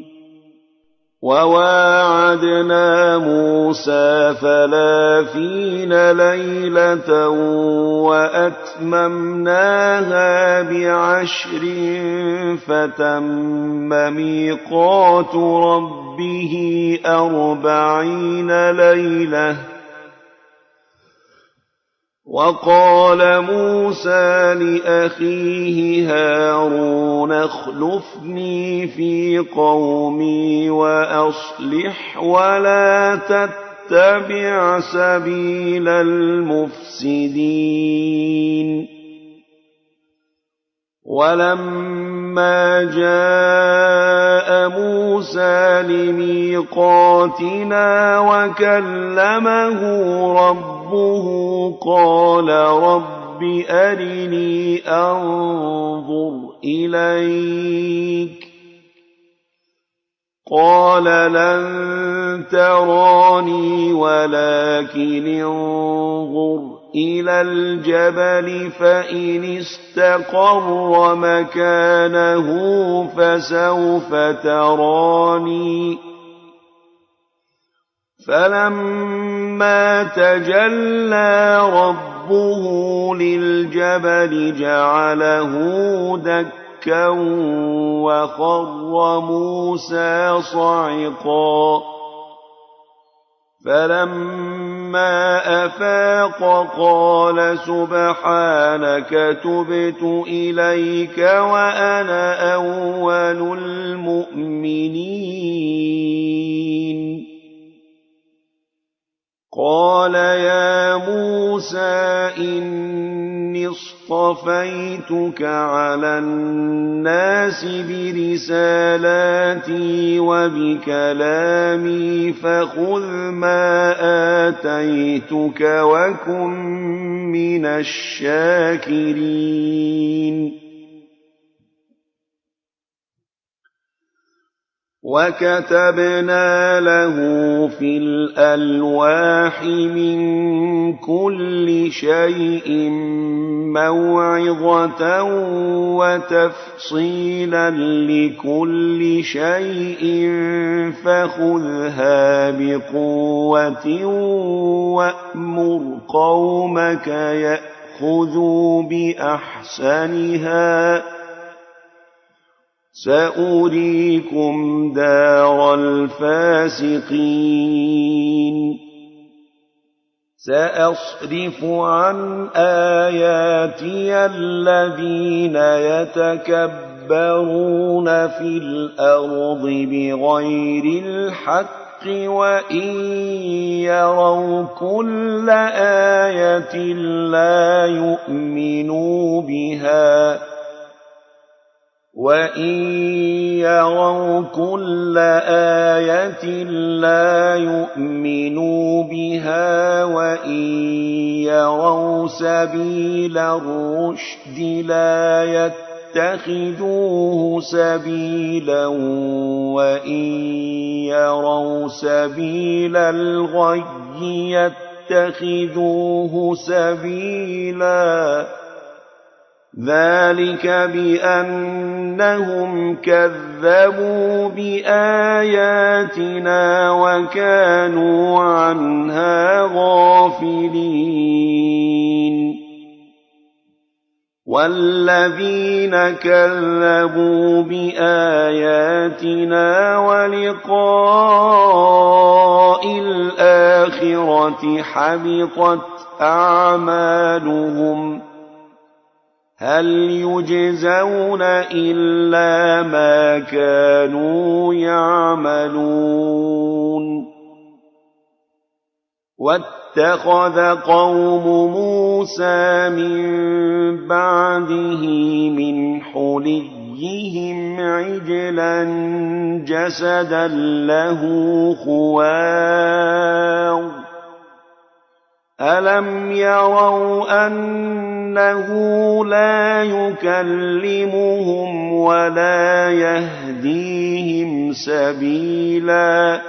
وواعدنا موسى ثلاثين ليلة وأتممناها بعشر فتم ميقات ربه أربعين ليلة وقال موسى لأخيه هارون اخلفني في قومي وأصلح ولا تتبع سبيل المفسدين ولما جاء موسى لميقاتنا وكلمه ربه قال رب أرني أنظر إليك قال لن تراني ولكن انظر إلى الجبل فإن استقر مكانه فسوف تراني فلما تجلى ربه للجبل جعله دكا وخر موسى صعقا فلما أفاق قال سبحانك تبت إليك وأنا أول المؤمنين قال يا موسى إني اصطفيتك على الناس برسالاتي وبكلامي فخذ ما آتيتك وكن من الشاكرين وكتبنا له في الألواح من كل شيء موعظة وتفصيلا لكل شيء فخذها بقوة وأمر قومك يأخذوا بأحسنها سأريكم دار الفاسقين سأصرف عن آياتي الذين يتكبرون في الأرض بغير الحق وإن يروا كل آية لا يؤمنوا بها وَإِن يَرَوْا كُلَّ آيَةٍ لَّا يُؤْمِنُوا بِهَا وَإِن يَرَوْا سَبِيلَ الرُّشْدِ لَا يَتَّخِذُوهُ سَبِيلًا وَإِن يَرَوْا سَبِيلَ الْغَيِّ يَتَّخِذُوهُ سَبِيلًا ذَلِكَ بِأَنَّهُمْ كَذَّبُوا بِآيَاتِنَا وَكَانُوا عَنْهَا غَافِلِينَ وَالَّذِينَ كَذَّبُوا بِآيَاتِنَا وَلِقَاءِ الْآخِرَةِ حَبِطَتْ أَعْمَالُهُمْ هَلْ يُجْزَوْنَ إِلَّا مَا كَانُوا يَعْمَلُونَ وَاتَّخَذَ قَوْمُ مُوسَىٰ مِن بَعْدِهِ مِنْ حُلِيِّهِمْ عِجْلًا جَسَدًا لَّهُ خُوَارٌ أَلَمْ يَرَوْا أَنَّهُ لَا يُكَلِّمُهُمْ وَلَا يَهْدِيهِمْ سَبِيلًا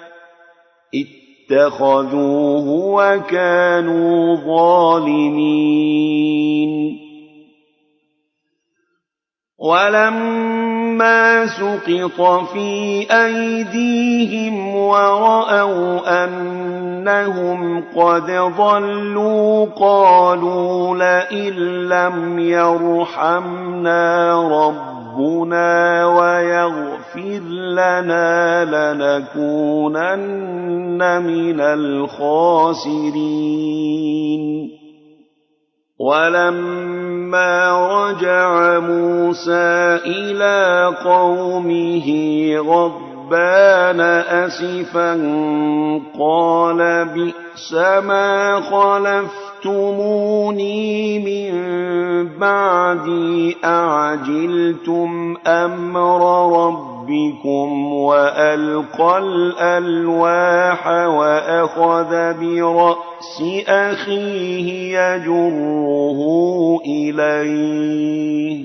اتَّخَذُوهُ وَكَانُوا ظَالِمِينَ وَلَمَّا سُقِطَ فِي أَيْدِيهِمْ وَرَأَوْا أَنَّهُمْ قَدْ ضَلُّوا قَالُوا لَئِن لَّمْ يَرْحَمْنَا رَبُّنَا وَيَغْفِرْ لَنَا لَنَكُونَنَّ مِنَ الْخَاسِرِينَ وَلَمَّا رَجَعَ مُوسَىٰ إِلَىٰ قَوْمِهِ غَضْبَانَ أَسِفًا قَالَ بِئْسَمَا خَلَفْتُمُونِي مِن بَعْدِي أَعَجِلْتُمْ أَمْرَ رَبِّكُمْ وَأَلْقَى الْأَلْوَاحَ وَأَخَذَ بِرَأْسِ أَخِيهِ يَجُرُّهُ إِلَيْهِ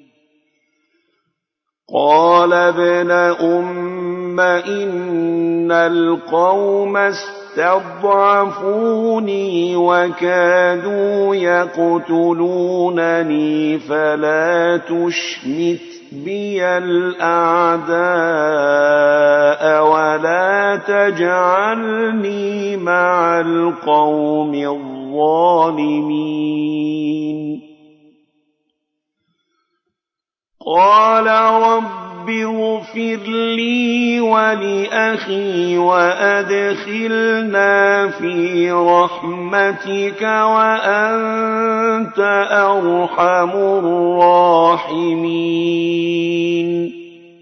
قَالَ ابْنَ أُمَّ إِنَّ الْقَوْمَ اسْتَضْعَفُونِي وَكَادُوا يَقْتُلُونَنِي فَلَا تُشْمِتْ بِيَ الْأَعْدَاءَ وَلَا تَجْعَلْنِي مَعَ الْقَوْمِ الظَّالِمِينَ قَالَ رَبِّ اغْفِرْ لِي وَلِأَخِي وَأَدْخِلْنَا فِي رَحْمَتِكَ وَأَنتَ أَرْحَمُ الرَّاحِمِينَ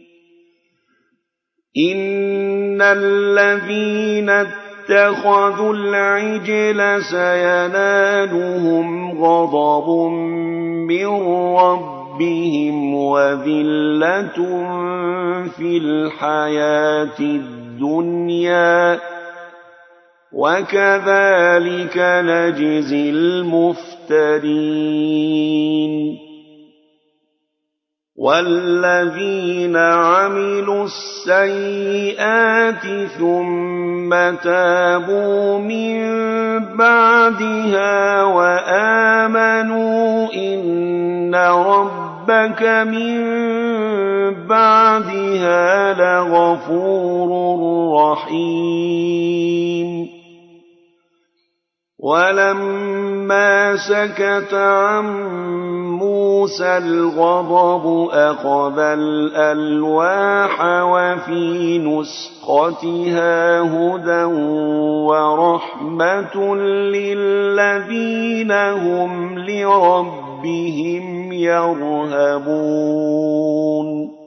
إِنَّ الَّذِينَ اتَّخَذُوا الْعِجْلَ سَيَنَالُهُمْ غَضَبٌ مِّن رَّبِّهِمْ بهم وذلة في الحياة الدنيا وكذلك نجزي المفترين والذين عملوا السيئات ثم تابوا من بعدها وآمنوا إن ربك من بعدها لغفور رحيم ولما سكت عن موسى الغضب أخذ الألواح وفي نسختها هدى ورحمة للذين هم لربهم يرهبون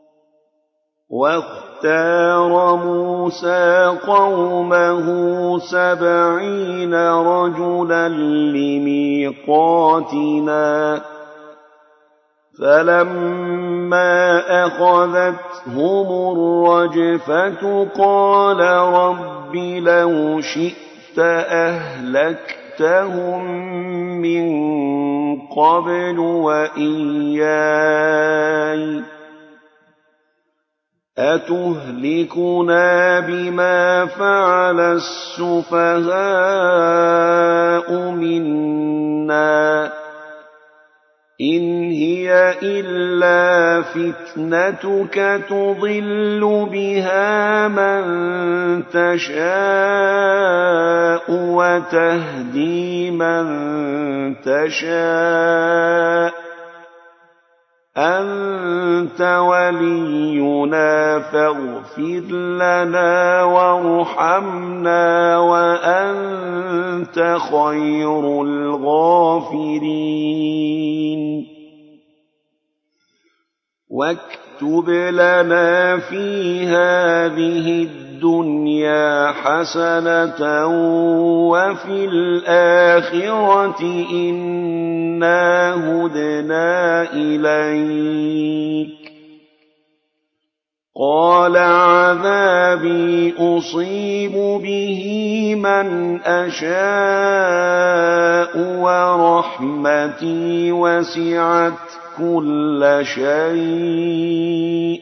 واختار موسى قومه سبعين رجلا لميقاتنا فَلَمَّا أَخَذَتْهُمُ الرَّجْفَةُ قَالَ رَبِّ لَوْ شِئْتَ أَهْلَكْتَهُم مِّن قَبْلُ وَإِيَّايَ أَتُهْلِكُنَا بِمَا فَعَلَ السُّفَهَاءُ مِنَّا إِنْ هِيَ إِلَّا فِتْنَتُكَ تُضِلُّ بِهَا مَن تَشَاءُ وَتَهْدِي مَن تَشَاءُ أَنتَ وَلِيُّنَا فَاغْفِرْ لَنَا وَارْحَمْنَا وَأَنتَ خَيْرُ الْغَافِرِينَ وَاكْتُبْ لَنَا فِي هَٰذِهِ الدُّنْيَا حَسَنَةً وَفِي الْآخِرَةِ إِنَّا هُدْنَا إِلَيْكَ قَالَ عَذَابِي أُصِيبُ بِهِ مَنْ أَشَاءُ وَرَحْمَتِي وَسِعَتْ كُلَّ شَيْءٍ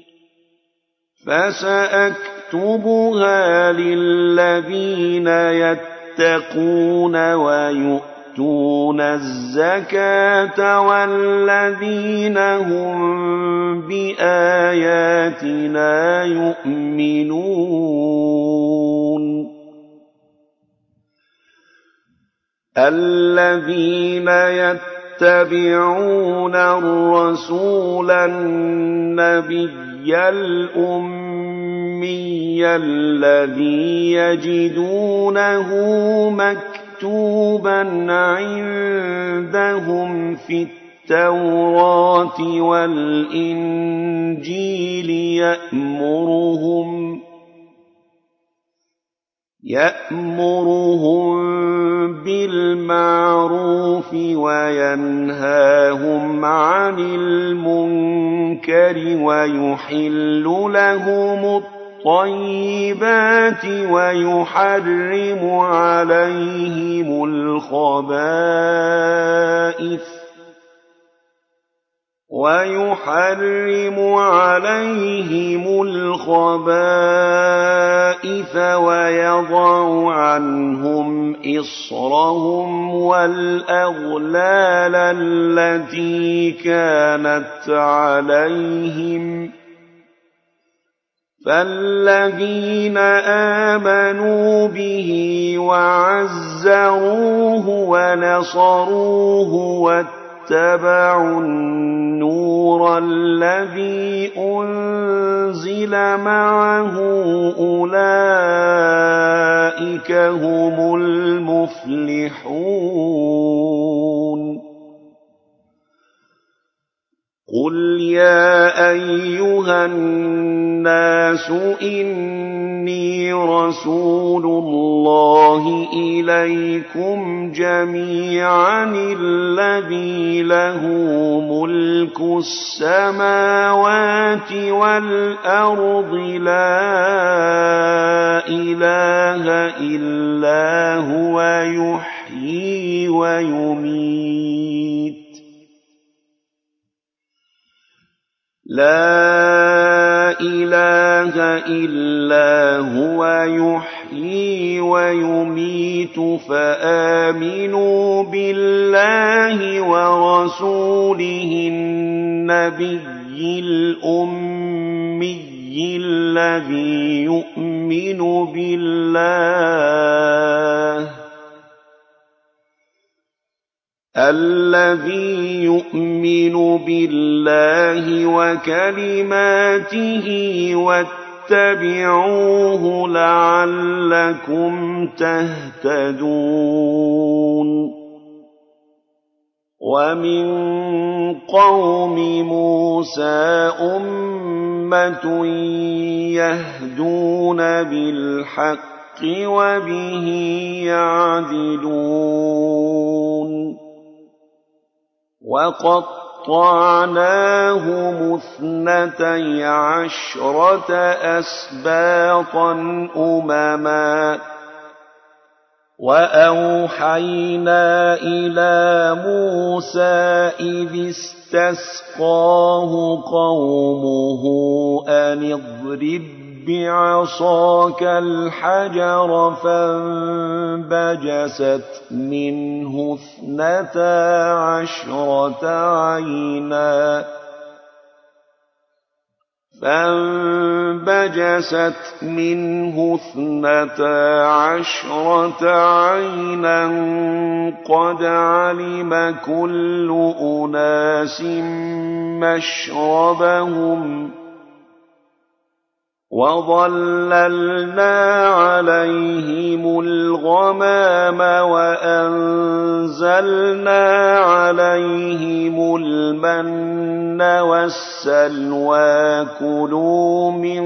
فَسَأَكْتُبُهَا لِلَّذِينَ يَتَّقُونَ وَيُؤْتُونَ الزَّكَاةَ وَالَّذِينَ هُم بِآيَاتِنَا يُؤْمِنُونَ الَّذِينَ يَتَّبِعُونَ الرَّسُولَ النَّبِيَّ الْأُمِّيَّ الَّذِي يَجِدُونَهُ مَكْتُوبًا عِندَهُمْ فِي التَّوْرَاةِ وَالْإِنجِيلِ يَأْمُرُهُم يَأْمُرُهُم بِالْمَعْرُوفِ وَيَنْهَاهُمْ عَنِ الْمُنكَرِ وَيُحِلُّ لَهُمُ الطَّيِّبَاتِ وَيُحَرِّمُ عَلَيْهِمُ الْخَبَائِثَ وَيُحَرِّمُ عَلَيْهِمُ الْخَبَائِثَ وَيَضَعُ عَنْهُمْ إِصْرَهُمْ وَالْأَغْلَالَ الَّتِي كَانَتْ عَلَيْهِمْ فَالَّذِينَ آمَنُوا بِهِ وَعَزَّرُوهُ وَنَصَرُوهُ وَاتَّبَعُوا النُّورَ الَّذِي أُنزِلَ مَعَهُ أُولَٰئِكَ هُمُ الْمُفْلِحُونَ قُلْ يَا أَيُّهَا النَّاسُ إِنِّي رَسُولُ اللَّهِ إِلَيْكُمْ جَمِيعًا الَّذِي لَهُ مُلْكُ السَّمَاوَاتِ وَالْأَرْضِ لَا إِلَٰهَ إِلَّا هُوَ يُحْيِي وَيُمِيتُ لَا إِلَٰهَ إِلَّا هُوَ يُحْيِي وَيُمِيتُ فَآمِنُوا بِاللَّهِ وَرَسُولِهِ النَّبِيِّ الْأُمِّيِّ الَّذِي يُؤْمِنُ بِاللَّهِ الَّذِي يُؤْمِنُ بِاللَّهِ وَكَلِمَاتِهِ وَاتَّبِعُوهُ لَعَلَّكُمْ تَهْتَدُونَ وَمِن قَوْمِ مُوسَىٰ أُمَّةٌ يَهْدُونَ بِالْحَقِّ وَبِهِ يَعْدِلُونَ وَقَطَّعْنَاهُمْ وقطعناهم اثنتي عشرة أسباطا أمما وأوحينا إلى موسى إذ استسقاه قومه أن اضرب بعصاك الحجر فانبجست منه اثنتا عشرة عينا فانبجست منه اثنتا عشرة عينا قد علم كل أناس مشربهم وظللنا عليهم الغمام وأنزلنا عليهم المن والسلوى كلوا من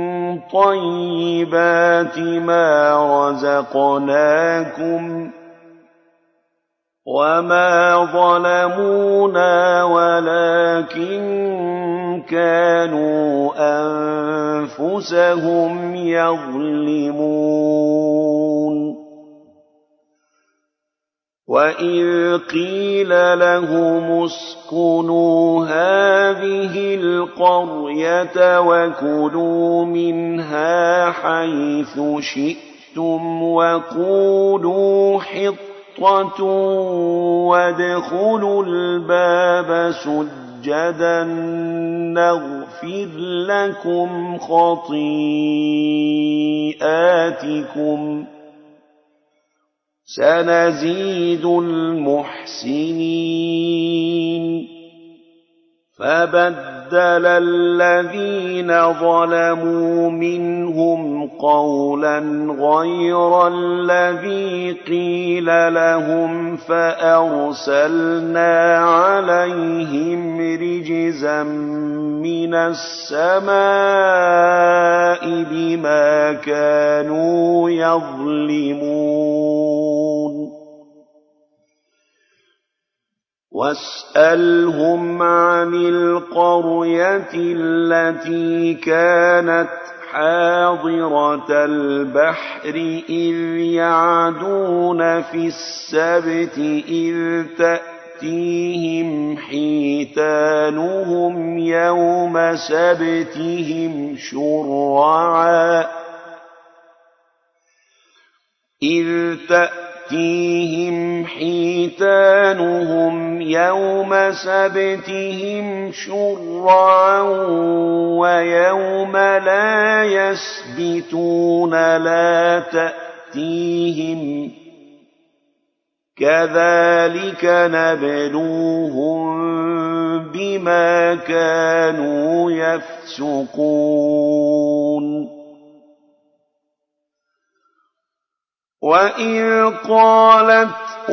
طيبات ما رزقناكم وما ظلمونا ولكن كانوا أنفسهم يظلمون وإذ قيل لهم اسكنوا هذه القرية وكلوا منها حيث شئتم وقولوا حطة وادخلوا الباب سجدا نغفر لكم خطيئاتكم سنزيد المحسنين فبدل الذين ظلموا منهم قولا غير الذي قيل لهم فأرسلنا عليهم رجزا من السماء بما كانوا يظلمون واسألهم عن القرية التي كانت حاضرة البحر إذ يعدون في السبت إذ تأتيهم حيتانهم يوم سبتهم شرعا إذ تأتيهم حيتانهم يوم سبتهم شرعا ويوم لا يسبتون لا تأتيهم كذلك نبلوهم بما كانوا يفسقون وإذ قالت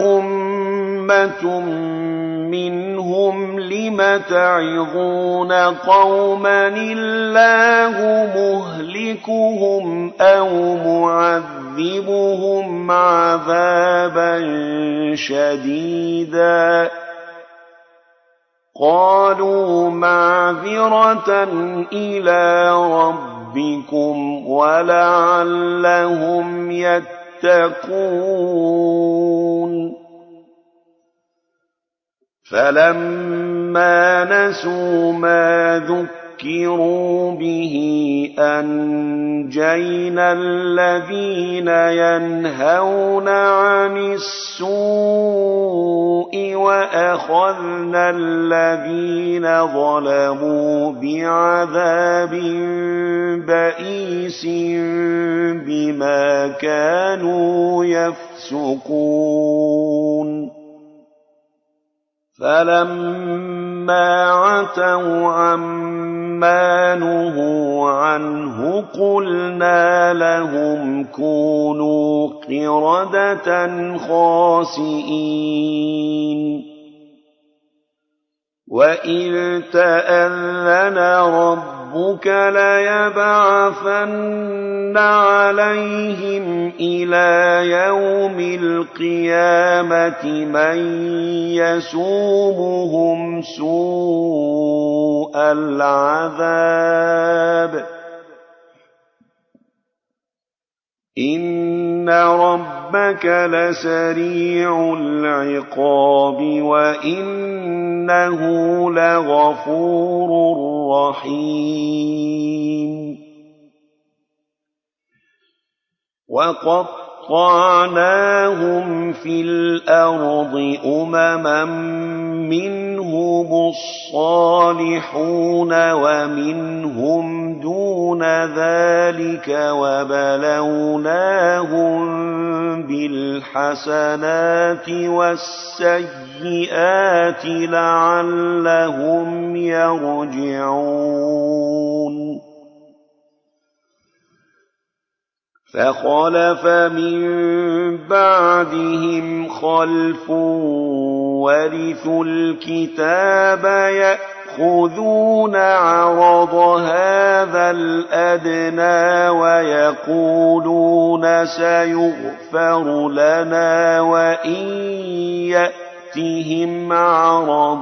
أمة منهم لم تعظون قوما الله مهلكهم أو معذبهم عذابا شديدا قالوا معذرة إلى ربكم ولعلهم يتقون يتقون فلما نسوا ما ذكروا به أنجينا الذين ينهون عن السوء وأخذنا الذين ظلموا بعذاب بئيس بما كانوا يفسقون فلما عتوا عما نهوا عنه قلنا لهم كونوا قردة خاسئين وإذ تأذن ربكم ربك ليبعثن عليهم إلى يوم القيامة من يسومهم سوء العذاب إن ربك لسريع العقاب وإنه لغفور رحيم وقطعناهم في الأرض أمما منهم الصالحون ومنهم دون ذلك وبلوناهم بالحسنات والسيئات لعلهم يرجعون فخلف من بعدهم خلف ورثوا الكتاب يأخذون عرض هذا الأدنى ويقولون سيغفر لنا وإن يأتهم عرض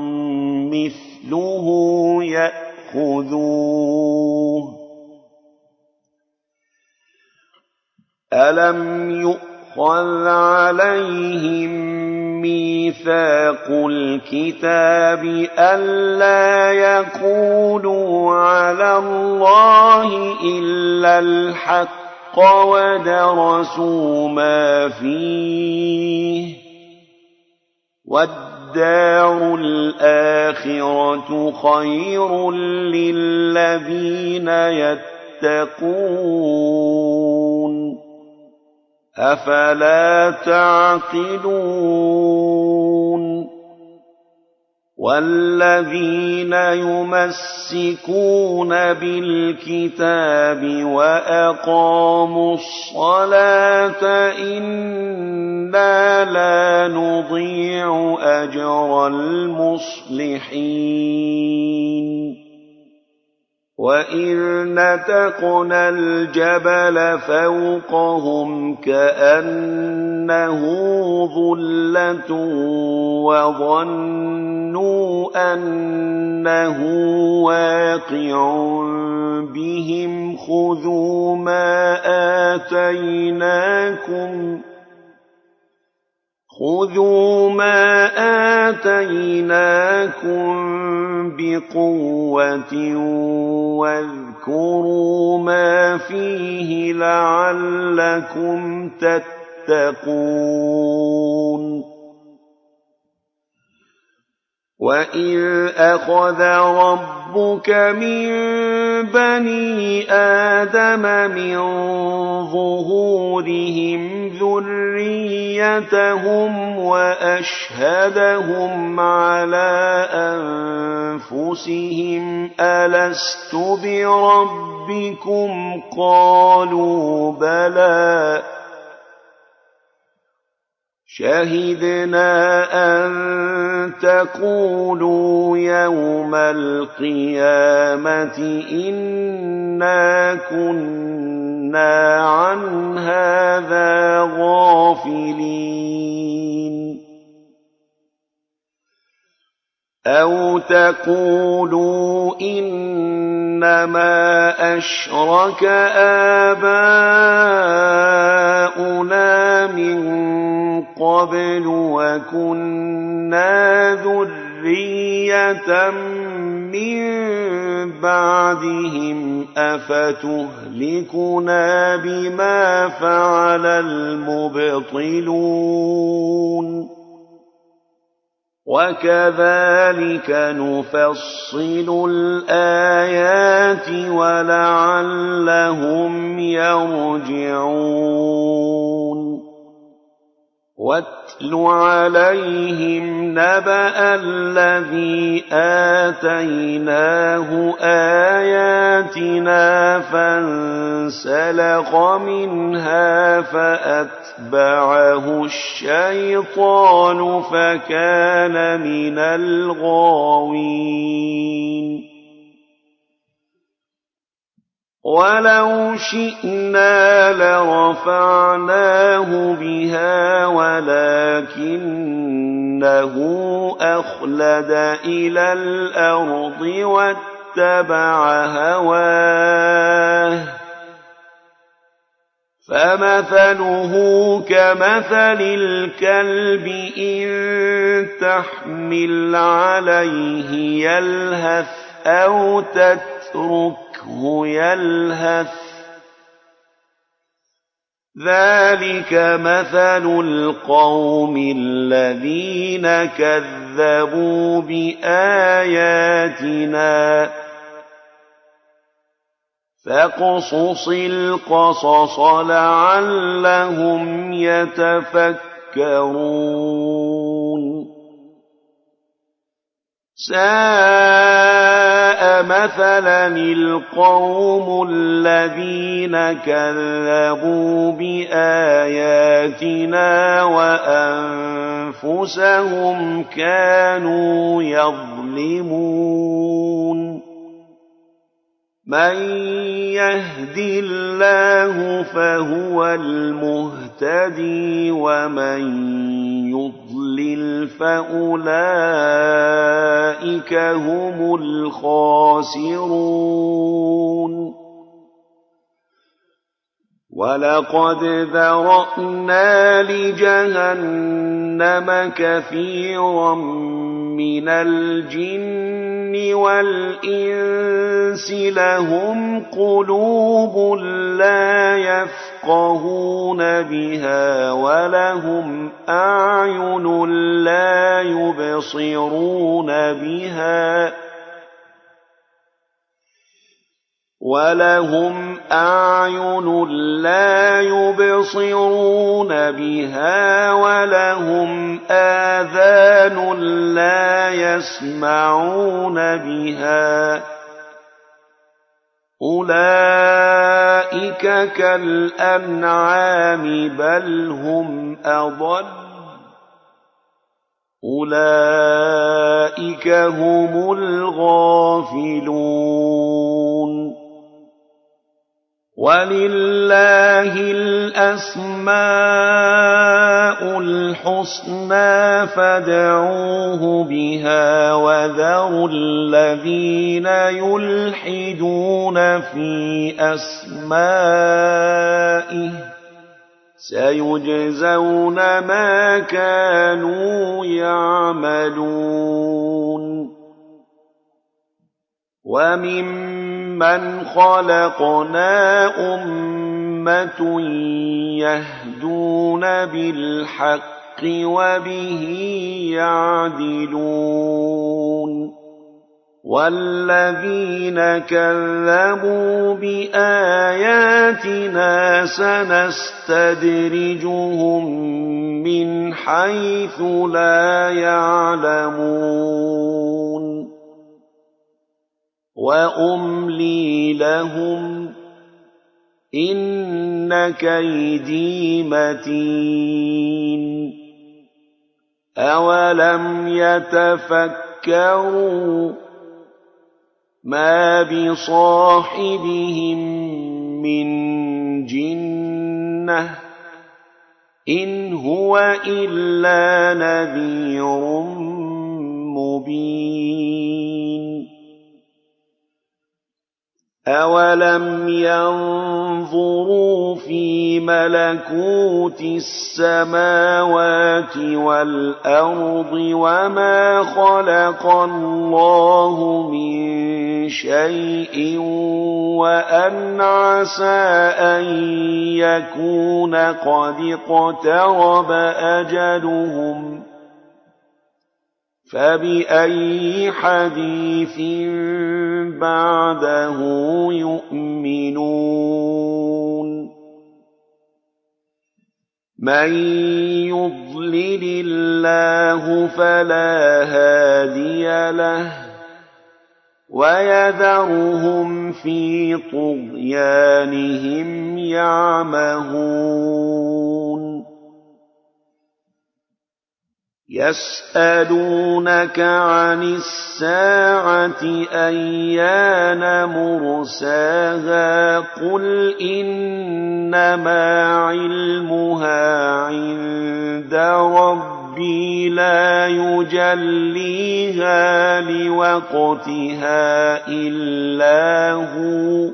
مثله يأخذوه ألم يؤخذ عليهم ميثاق الكتاب ألا يقولوا على الله إلا الحق ودرسوا ما فيه والدار الآخرة خير للذين يتقون أفلا تعقلون والذين يمسكون بالكتاب وأقاموا الصلاة إنا لا نضيع أجر المصلحين وإذ نتقنا الجبل فوقهم كأنه ظلة وظنوا أنه واقع بهم خذوا ما آتيناكم خذوا ما آتيناكم بقوة واذكروا ما فيه لعلكم تتقون وإذ أخذ ربك من بني آدم من ظهورهم ذريتهم وأشهدهم على أنفسهم ألست بربكم قالوا بلى شهدنا أن تقولوا يوم القيامة إنا كنا عن هذا غافلين أو تقولوا إنما أشرك آباؤنا من قبل وكنا ذرية من بعدهم أفتهلكنا بما فعل المبطلون وكذلك نفصل الآيات ولعلهم يرجعون واتل عليهم نبأ الذي آتيناه آياتنا فانسلخ منها فأتبعه الشيطان فكان من الغاوين وَلَوْ شِئْنَا لَرَفَعْنَاهُ بِهَا وَلَكِنَّهُ أَخْلَدَ إِلَى الْأَرْضِ وَاتَّبَعَ هَوَاهُ فَمَثَلُهُ كَمَثَلِ الْكَلْبِ إِن تَحْمِلْ عَلَيْهِ يَلْهَثْ أَوْ تَتْرُكْهُ يَلْهَث ۚ ذَلِكَ مَثَلُ الْقَوْمِ الَّذِينَ كَذَّبُوا بِآيَاتِنَا ۚ فَاقْصُصِ الْقَصَصَ لَعَلَّهُمْ يَتَفَكَّرُونَ سَاءَ مَثَلًا الْقَوْمُ الَّذِينَ كَذَّبُوا بِآيَاتِنَا وَأَنفُسَهُمْ كَانُوا يَظْلِمُونَ مَن يَهْدِ اللَّهُ فَهُوَ الْمُهْتَدِي وَمَن يُضْلِلْ فَأُولَٰئِكَ هُمُ الْخَاسِرُونَ وَلَقَدْ ذَرَأْنَا لِجَهَنَّمَ كَثِيرًا مِّنَ الْجِنِّ وَالْإِنسِ لَهُمْ قُلُوبٌ لَّا يَفْقَهُونَ بِهَا وَلَهُمْ أَعْيُنٌ لَّا يُبْصِرُونَ بِهَا وَلَهُمْ أَعْيُنٌ لَّا يُبْصِرُونَ بِهَا وَلَهُمْ آذَانٌ لَّا يَسْمَعُونَ بِهَا أُولَٰئِكَ كَالْأَنْعَامِ بَلْ هُمْ أَضَلُّ أُولَٰئِكَ هُمُ الْغَافِلُونَ وَلِلَّهِ الْأَسْمَاءُ الْحُسْنَىٰ فَادْعُوهُ بِهَا وَذَرُوا الَّذِينَ يُلْحِدُونَ فِي أَسْمَائِهِ ۚ سَيُجْزَوْنَ مَا كَانُوا يَعْمَلُونَ وَمِمَّنْ خَلَقْنَا أُمَّةٌ يَهْدُونَ بِالْحَقِّ وَبِهِ يَعْدِلُونَ وَالَّذِينَ كَذَّبُوا بِآيَاتِنَا سَنَسْتَدْرِجُهُم مِّنْ حَيْثُ لَا يَعْلَمُونَ وَأُمْلِي لَهُمْ ۚ إِنَّ كَيْدِي مَتِينٌ أَوَلَمْ يَتَفَكَّرُوا مَا بِصَاحِبِهِم مِّن جِنَّةٍ ۚ إِنْ هُوَ إِلَّا نَذِيرٌ مُّبِينٌ أَوَلَمْ يَنظُرُوا فِي مَلَكُوتِ السَّمَاوَاتِ وَالْأَرْضِ وَمَا خَلَقَ اللَّهُ مِن شَيْءٍ وَأَنْ عَسَىٰ أَن يَكُونَ قَدِ اقْتَرَبَ أَجَلُهُمْ ۖ فَبِأَيِّ حَدِيثٍ بَعْدَهُ يُؤْمِنُونَ مَن يُضْلِلِ اللَّهُ فَلَا هَادِيَ لَهُ وَيَذَرُهُمْ فِي طُغْيَانِهِمْ يَعْمَهُونَ يسألونك عن الساعة أيان مرساها قل إنما علمها عند ربي لا يجليها لوقتها إلا هو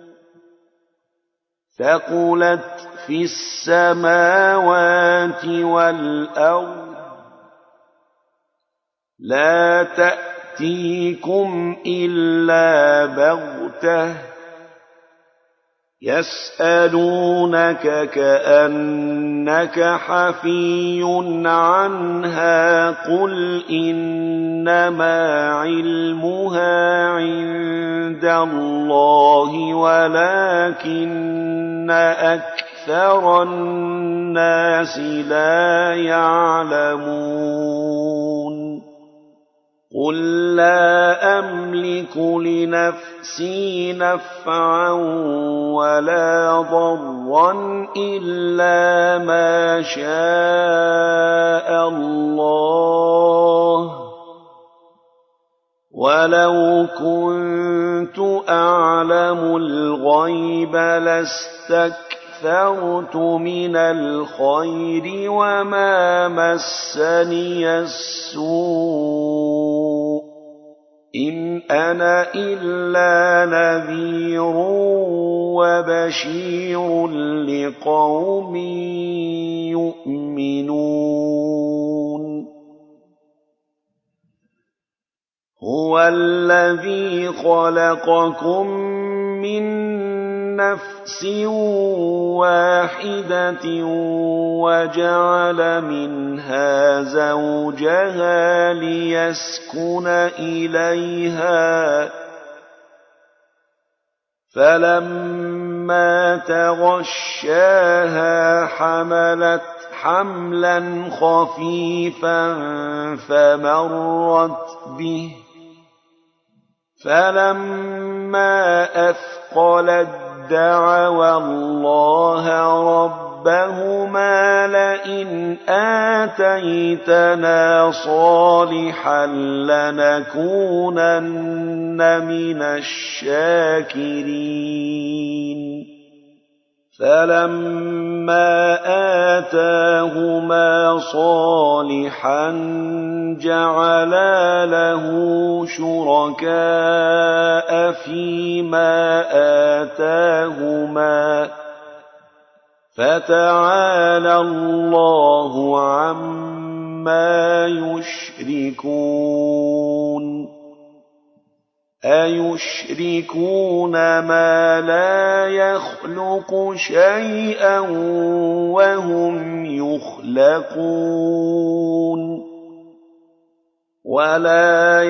ثقلت في السماوات والأرض لا تأتيكم إلا بغتة يسألونك كأنك حفي عنها قل إنما علمها عند الله ولكن أكثر الناس لا يعلمون قل لا أملك لنفسي نفعا ولا ضرا إلا ما شاء الله ولو كنت أعلم الغيب لاستكثرت من الخير وما مسني السوء إن أنا إلا نذير وبشير لقوم يؤمنون هو الذي خلقكم من نفس واحدة وجعل منها زوجها ليسكن إليها فلما تغشاها حملت حملا خفيفا فمرت به فلما أثقلت دعوا الله ربهما لئن آتيتنا صالحا لنكونن من الشاكرين فلما آتاهما صالحا جعلا له شركاء فيما آتاهما فتعالى الله عما يشركون أيشركون ما لا يخلق شيئا وهم يخلقون ولا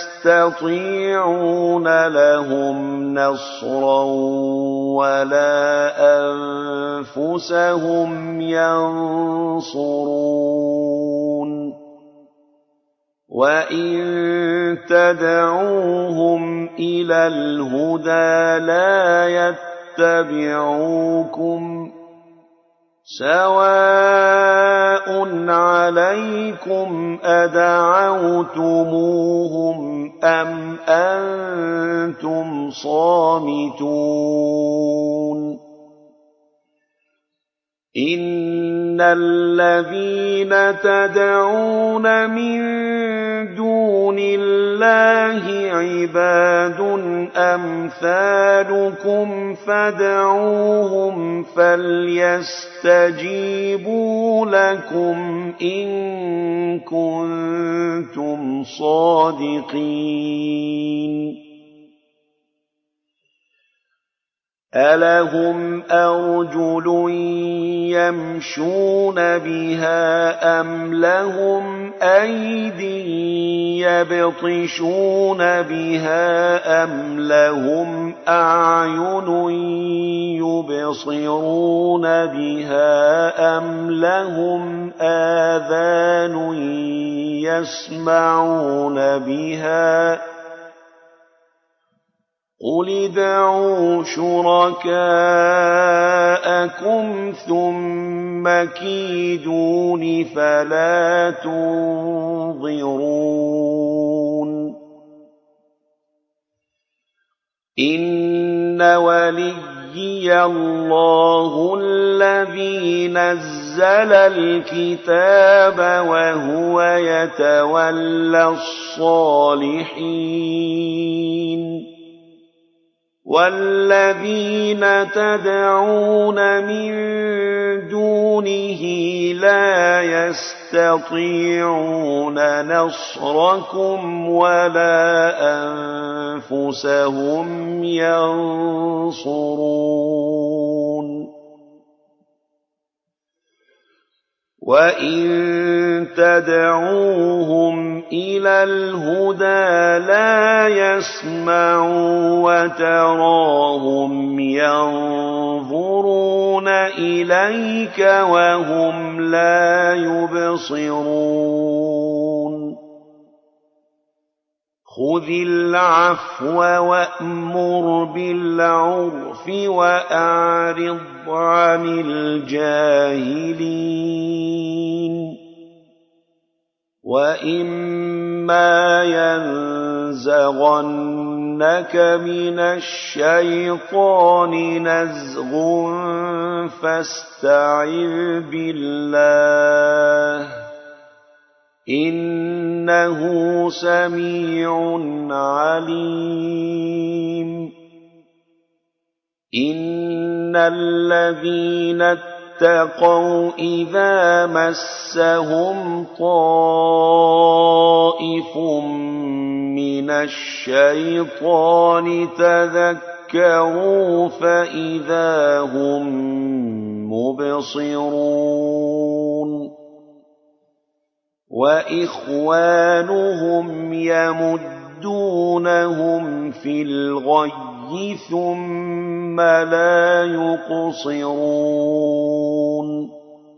يستطيعون لهم نصرا ولا أنفسهم ينصرون وإن تدعوهم إلى الهدى لا يتبعوكم سواء عليكم أدعوتموهم أم أنتم صامتون إن الذين تدعون من دون الله عباد أمثالكم فادعوهم فليستجيبوا لكم إن كنتم صادقين ألهم أرجل يمشون بها أم لهم أيدي يبطشون بها أم لهم أعين يبصرون بها أم لهم آذان يسمعون بها قُلِ ادْعُوا شُرَكَاءَكُمْ ثُمَّ كِيدُونِ فَلَا تُنظِرُونِ إِنَّ وَلِيِّيَ اللَّهُ الَّذِي نَزَّلَ الْكِتَابَ وَهُوَ يَتَوَلَّى الصَّالِحِينَ وَالَّذِينَ تَدْعُونَ مِن دُونِهِ لَا يَسْتَطِيعُونَ نَصْرَكُمْ وَلَا أَنفُسَهُمْ يَنصُرُونَ وَإِن تَدْعُوهُمْ إِلَى الْهُدَىٰ لَا يَسْمَعُوا وَتَرَاهُمْ يَنظُرُونَ إِلَيْكَ وَهُمْ لَا يُبْصِرُونَ خُذِ الْعَفْوَ وَأْمُرْ بِالْعُرْفِ وَأَعْرِضْ عَنِ الْجَاهِلِينَ وَإِمَّا يَنزَغَنَّكَ مِنَ الشَّيْطَانِ نَزْغٌ فَاسْتَعِذْ بِاللَّهِ إِنَّهُ سَمِيعٌ عَلِيمٌ إِنَّ الَّذِينَ اتَّقَوْا إِذَا مَسَّهُمْ طَائِفٌ مِّنَ الشَّيْطَانِ تَذَكَّرُوا فَإِذَا هُم مُّبْصِرُونَ وَإِخْوَانُهُمْ يَمُدُّونَهُمْ فِي الْغَيِّ ثُمَّ لَا يُقْصِرُونَ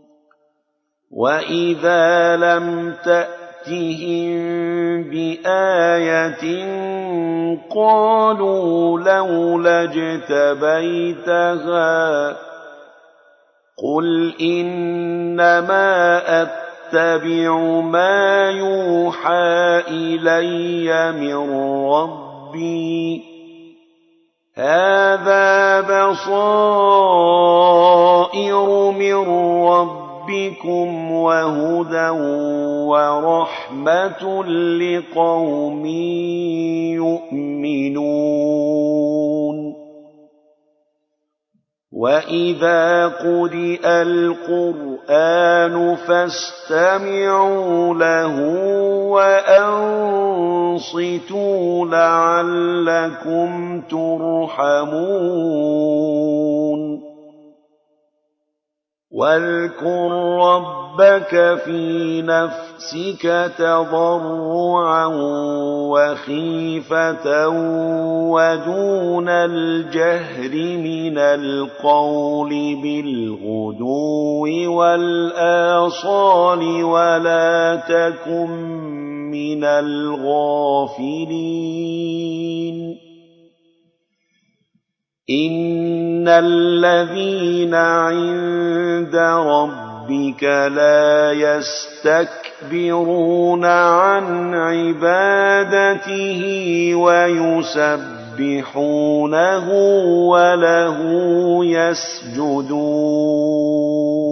وَإِذَا لَمْ تَأْتِهِم بِآيَةٍ قَالُوا لَوْلَا اجْتَبَيْتَهَا قُلْ إِنَّمَا أَتَّبِعُ مَا يُوحَىٰ إِلَيَّ مِن رَّبِّي هَٰذَا بَصَائِرُ مِن رَّبِّكُمْ وَهُدًى وَرَحْمَةٌ لِّقَوْمٍ يُؤْمِنُونَ وَإِذَا قُرِئَ الْقُرْآنُ فَاسْتَمِعُوا لَهُ وَأَنصِتُوا لَعَلَّكُمْ تُرْحَمُونَ وَاذْكُر رَّبَّكَ فِي نَفْسِكَ تَضَرُّعًا وَخِيفَةً وَدُونَ الْجَهْرِ مِنَ الْقَوْلِ بِالْغُدُوِّ وَالْآصَالِ وَلَا تَكُن مِّنَ الْغَافِلِينَ إِنَّ الَّذِينَ عِندَ رَبِّكَ لَا يَسْتَكْبِرُونَ عَنْ عِبَادَتِهِ وَيُسَبِّحُونَهُ وَلَهُ يَسْجُدُونَ